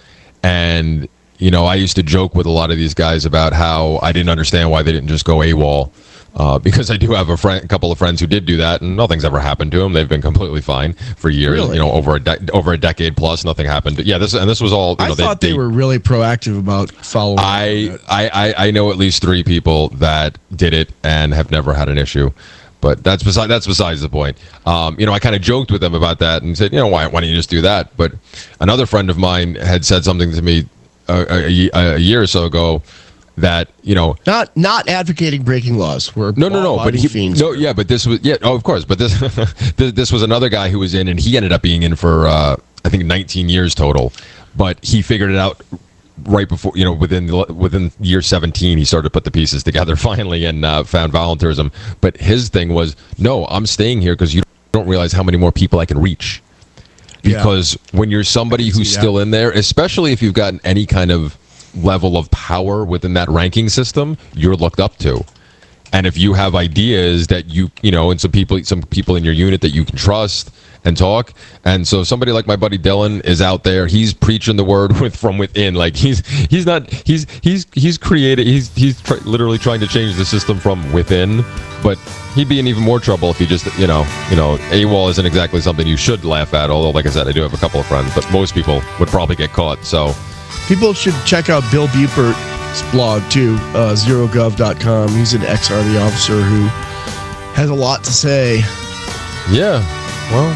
S3: And you know, I used to joke with a lot of these guys about how I didn't understand why they didn't just go AWOL. Uh, because I do have a friend, a couple of friends who did do that, and nothing's ever happened to them. They've been completely fine for years.
S1: Really?
S3: You know, over a de- over a decade plus, nothing happened. Yeah, this and this was all. You know,
S1: I thought they, they, they were really proactive about following.
S3: I, I I I know at least three people that did it and have never had an issue. But that's beside that's besides the point. Um, you know, I kind of joked with them about that and said, you know, why why don't you just do that? But another friend of mine had said something to me a, a, a year or so ago. That, you know,
S1: not not advocating breaking laws. We're
S3: no, no, no. But he,
S1: fiends.
S3: no, yeah, but this was yeah. Oh, of course. But this this, this was another guy who was in, and he ended up being in for uh, I think nineteen years total. But he figured it out right before, you know, within within year seventeen, he started to put the pieces together finally and uh, found volunteerism. But his thing was, no, I'm staying here because you don't realize how many more people I can reach. Because yeah. when you're somebody who's still in there, especially if you've gotten any kind of level of power within that ranking system, you're looked up to. And if you have ideas that you, you know, and some people, some people in your unit that you can trust and talk. And so somebody like my buddy Dylan is out there. He's preaching the word with from within. Like he's he's not he's he's he's created. He's he's tr- literally trying to change the system from within. But he'd be in even more trouble if he just, you know, you know, AWOL isn't exactly something you should laugh at. Although, like I said, I do have a couple of friends, but most people would probably get caught. So.
S1: People should check out Bill Bupert's blog, too, uh, zero gov dot com. He's an ex-Army officer who has a lot to say.
S3: Yeah, well,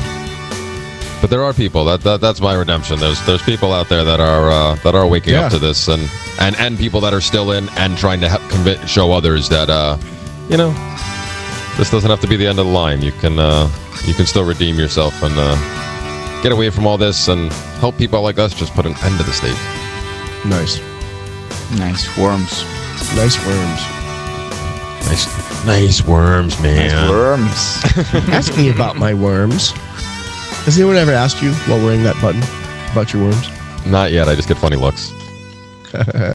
S3: but there are people. That, that That's my redemption. There's there's people out there that are uh, that are waking
S1: yeah.
S3: up to this, and, and, and people that are still in and trying to help convince, show others that, uh, you know, this doesn't have to be the end of the line. You can uh, you can still redeem yourself and uh, get away from all this and help people like us just put an end to the state.
S1: Nice.
S2: Nice worms.
S1: Nice worms.
S3: Nice, nice worms, man.
S2: Nice worms.
S1: Ask me about my worms. Has anyone ever asked you while wearing that button about your worms?
S3: Not yet. I just get funny looks.